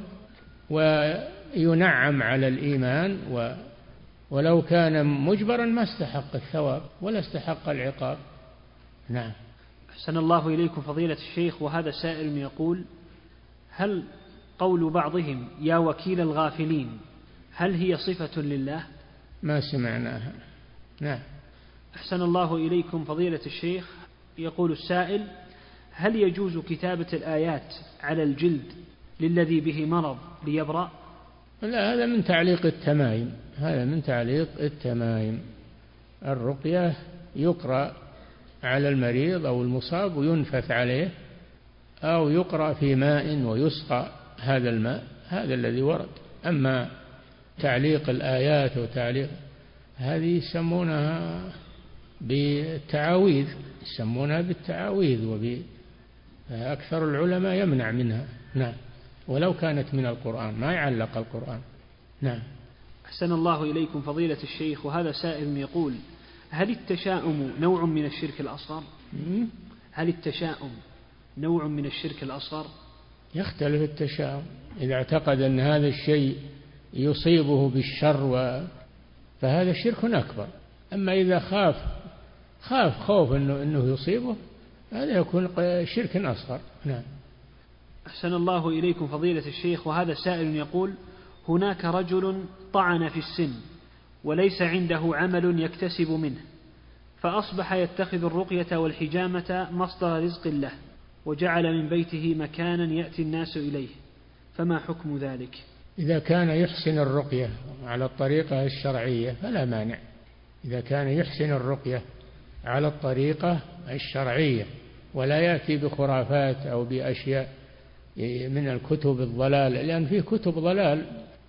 وينعم على الإيمان، و ولو كان مجبرا ما استحق الثواب ولا استحق العقاب. نعم. أحسن الله إليكم فضيلة الشيخ، وهذا سائل يقول هل قول بعضهم يا وكيل الغافلين هل هي صفة لله؟ ما سمعناها. نعم. أحسن الله إليكم فضيلة الشيخ، يقول السائل هل يجوز كتابة الآيات على الجلد للذي به مرض ليبرأ؟ لا، هذا من تعليق التمائم، هذا من تعليق التمائم. الرقية يقرأ على المريض أو المصاب وينفث عليه، أو يقرأ في ماء ويسقى هذا الماء، هذا الذي ورد. أما تعليق الآيات وتعليق هذه يسمونها بالتعاويذ، يسمونها بالتعاويذ، وأكثر العلماء يمنع منها. نعم. ولو كانت من القرآن ما يعلق القرآن. نعم. أحسن الله إليكم فضيلة الشيخ، وهذا سائل يقول هل التشاؤم نوع من الشرك الأصغر؟ هل التشاؤم نوع من الشرك الأصغر؟ يختلف التشاؤم، إذا اعتقد أن هذا الشيء يصيبه بالشر و... فهذا شرك أكبر. أما إذا خاف خاف خوف أنه, إنه يصيبه هذا يكون شرك أصغر. نعم. أحسن الله إليكم فضيلة الشيخ، وهذا سائل يقول هناك رجل طعن في السن وليس عنده عمل يكتسب منه، فأصبح يتخذ الرقية والحجامة مصدر رزق له، وجعل من بيته مكانا يأتي الناس إليه، فما حكم ذلك؟ إذا كان يحسن الرقية على الطريقة الشرعية فلا مانع، إذا كان يحسن الرقية على الطريقة الشرعية ولا يأتي بخرافات أو بأشياء من الكتب الضلال، لأن فيه كتب ضلال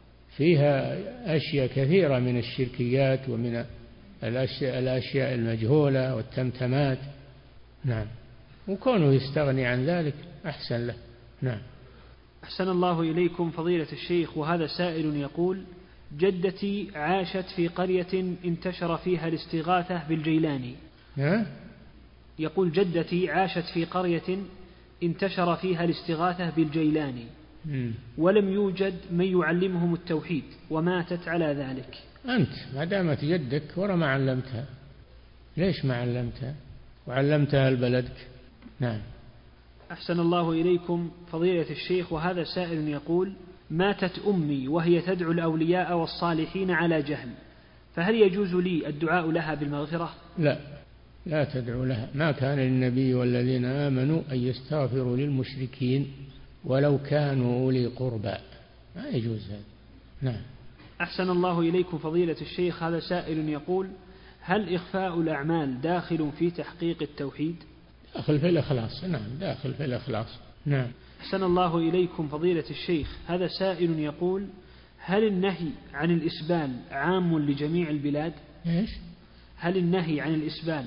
فيها أشياء كثيرة من الشركيات ومن الأشياء, الأشياء المجهولة والتمتمات. نعم، وكونه يستغني عن ذلك أحسن له. نعم. أحسن الله إليكم فضيلة الشيخ، وهذا سائل يقول: جدتي عاشت في قرية انتشر فيها الاستغاثة بالجيلاني. ها؟ يقول: جدتي عاشت في قرية انتشر فيها الاستغاثة بالجيلاني ولم يوجد من يعلمهم التوحيد وماتت على ذلك. أنت ما دامت جدك ورا ما علمتها، ليش ما علمتها وعلمتها لبلدك؟ نعم. أحسن الله إليكم فضيلة الشيخ، وهذا سائل يقول: ماتت أمي وهي تدعو الأولياء والصالحين على جهل، فهل يجوز لي الدعاء لها بالمغفرة؟ لا، لا تدعو لها. ما كان للنبي والذين آمنوا أن يستغفروا للمشركين ولو كانوا أولي قربى، ما يجوز هذا. نعم. أحسن الله إليكم فضيلة الشيخ، هذا سائل يقول: هل إخفاء الأعمال داخل في تحقيق التوحيد؟ داخل في الإخلاص. نعم، داخل في الإخلاص. نعم. أحسن الله إليكم فضيلة الشيخ، هذا سائل يقول: هل النهي عن الإسبال عام لجميع البلاد؟ إيش؟ هل النهي عن الإسبال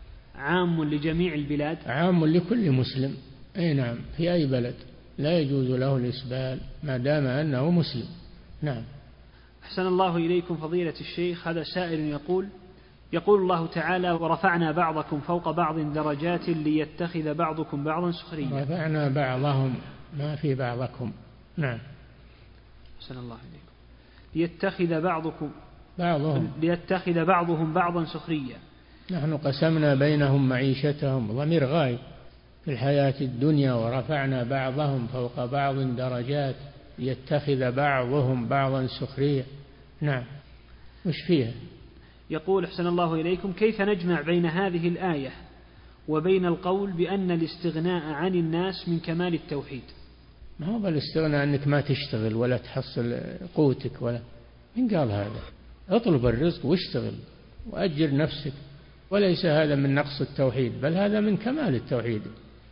عام لجميع البلاد؟ عام لكل مسلم. أي نعم، في أي بلد لا يجوز له الإسبال ما دام أنه مسلم. نعم. أحسن الله إليكم فضيلة الشيخ، هذا سائل يقول: يقول الله تعالى: ورفعنا بعضكم فوق بعض درجات ليتخذ بعضكم بعضا سخريا. رفعنا بعضهم، ما في بعضكم. نعم. أحسن الله إليكم. ليتخذ بعضكم بعضهم ليتخذ بعضهم بعضا سخريا. نحن قسمنا بينهم معيشتهم، ضمير غايب، في الحياة الدنيا، ورفعنا بعضهم فوق بعض درجات ليتخذ بعضهم بعضا سخريا. نعم. وش فيها؟ يقول: أحسن الله إليكم، كيف نجمع بين هذه الآية وبين القول بأن الاستغناء عن الناس من كمال التوحيد؟ ما هو بالاستغناء أنك ما تشتغل ولا تحصل قوتك، ولا من قال هذا؟ اطلب الرزق واشتغل وأجر نفسك، وليس هذا من نقص التوحيد، بل هذا من كمال التوحيد.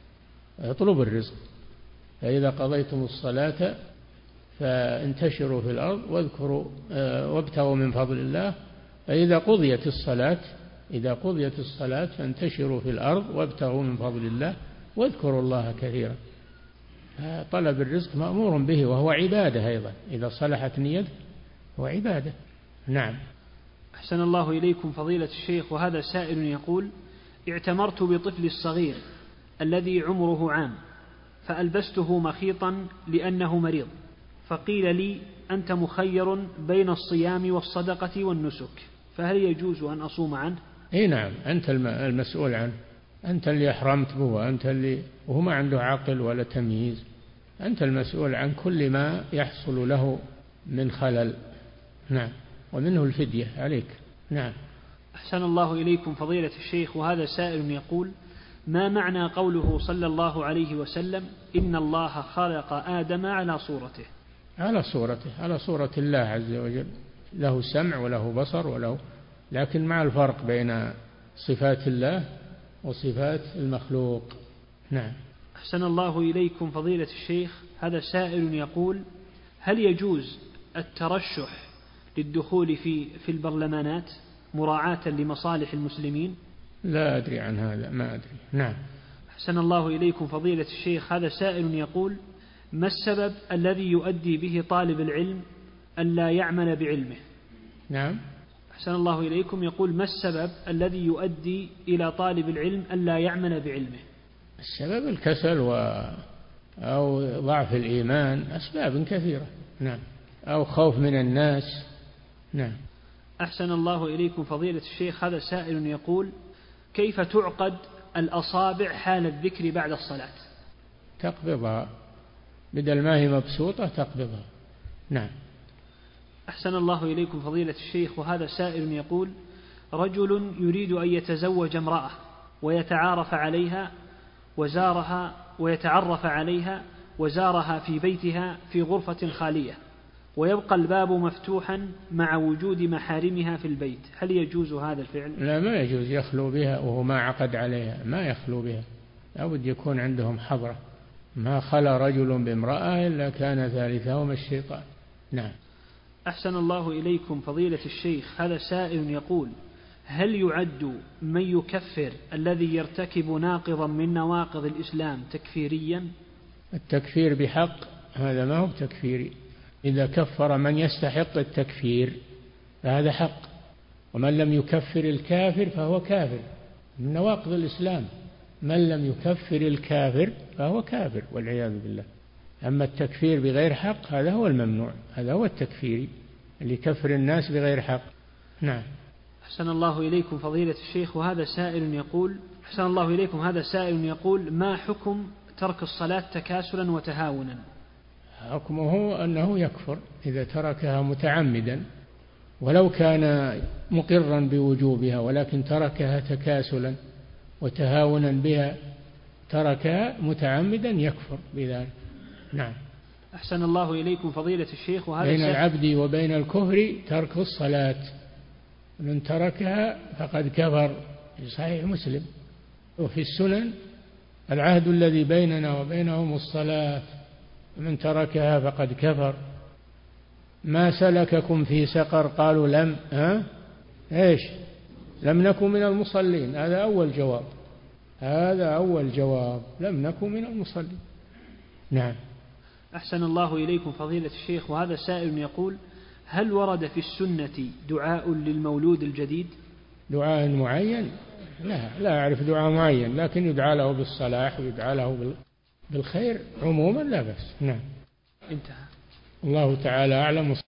اطلب الرزق. فإذا قضيتم الصلاة فانتشروا في الأرض واذكروا وابتغوا من فضل الله. فإذا قضيت الصلاة إذا قضيت الصلاة فانتشروا في الأرض وابتغوا من فضل الله واذكروا الله كثيرا. طلب الرزق مأمور به، وهو عبادة أيضا، إذا صلحت نيته هو عبادة. نعم. أحسن الله إليكم فضيلة الشيخ، وهذا سائل يقول: اعتمرت بطفلي الصغير الذي عمره عام، فألبسته مخيطا لأنه مريض، فقيل لي: أنت مخير بين الصيام والصدقة والنسك، فهل يجوز أن أصوم عنه؟ اي نعم، أنت المسؤول عنه، أنت اللي أحرمت به، وأنت اللي وهو ما عنده عقل ولا تمييز. أنت المسؤول عن كل ما يحصل له من خلل. نعم. ومنه الفدية عليك. نعم. أحسن الله إليكم فضيلة الشيخ، وهذا سائل يقول: ما معنى قوله صلى الله عليه وسلم: إن الله خلق آدم على صورته؟ على صورته، على صورة الله عز وجل، له سمع وله بصر وله، لكن مع الفرق بين صفات الله وصفات المخلوق. نعم. أحسن الله إليكم فضيلة الشيخ، هذا سائل يقول: هل يجوز الترشح للدخول في في البرلمانات مراعاة لمصالح المسلمين؟ لا أدري عن هذا، ما أدري. نعم. أحسن الله إليكم فضيلة الشيخ، هذا سائل يقول: ما السبب الذي يؤدي به طالب العلم ألا يعمل بعلمه؟ نعم. أحسن الله إليكم، يقول: ما السبب الذي يؤدي إلى طالب العلم ألا يعمل بعلمه؟ السبب الكسل و أو ضعف الإيمان، أسباب كثيرة. نعم. أو خوف من الناس. نعم. أحسن الله إليكم فضيلة الشيخ، هذا سائل يقول: كيف تعقد الأصابع حال الذكر بعد الصلاة؟ تقبضها، بدل ما هي مبسوطة تقبضها. نعم. أحسن الله إليكم فضيلة الشيخ، وهذا سائل يقول: رجل يريد أن يتزوج امرأة ويتعارف عليها وزارها ويتعرف عليها وزارها في بيتها في غرفة خالية ويبقى الباب مفتوحا مع وجود محارمها في البيت، هل يجوز هذا الفعل؟ لا، ما يجوز يخلو بها وهو ما عقد عليها، ما يخلو بها، لابد يكون عندهم حضرة. ما خلا رجل بامرأة إلا كان ثالثهما الشيطان. نعم. أحسن الله إليكم فضيلة الشيخ، هذا سائل يقول: هل يعد من يكفر الذي يرتكب ناقضا من نواقض الإسلام تكفيريا؟ التكفير بحق هذا ما هو تكفيري. إذا كفر من يستحق التكفير فهذا حق، ومن لم يكفر الكافر فهو كافر. من نواقض الإسلام من لم يكفر الكافر فهو كافر والعياذ بالله. أما التكفير بغير حق هذا هو الممنوع، هذا هو التكفيري اللي يكفر الناس بغير حق. نعم. أحسن الله إليكم فضيلة الشيخ، وهذا سائل يقول: أحسن الله إليكم هذا سائل يقول: ما حكم ترك الصلاة تكاسلا وتهاونا؟ حكمه أنه يكفر إذا تركها متعمدا، ولو كان مقرا بوجوبها، ولكن تركها تكاسلا وتهاونا بها، تركها متعمدا يكفر بذلك. نعم. أحسن الله إليكم فضيلة الشيخ، وهذا بين العبد وبين الكفر ترك الصلاة، من تركها فقد كفر، في صحيح مسلم وفي السنن: العهد الذي بيننا وبينهم الصلاة، من تركها فقد كفر. ما سلككم في سقر؟ قالوا لم ها ايش لم نكن من المصلين. هذا أول جواب، هذا أول جواب، لم نكن من المصلين. نعم. أحسن الله إليكم فضيلة الشيخ، وهذا سائل يقول: هل ورد في السنة دعاء للمولود الجديد؟ دعاء معين؟ لا، لا أعرف دعاء معين، لكن يدعى له بالصلاح ويدعى له بالخير عموما، لا بأس. نعم. انتهى. الله تعالى أعلم.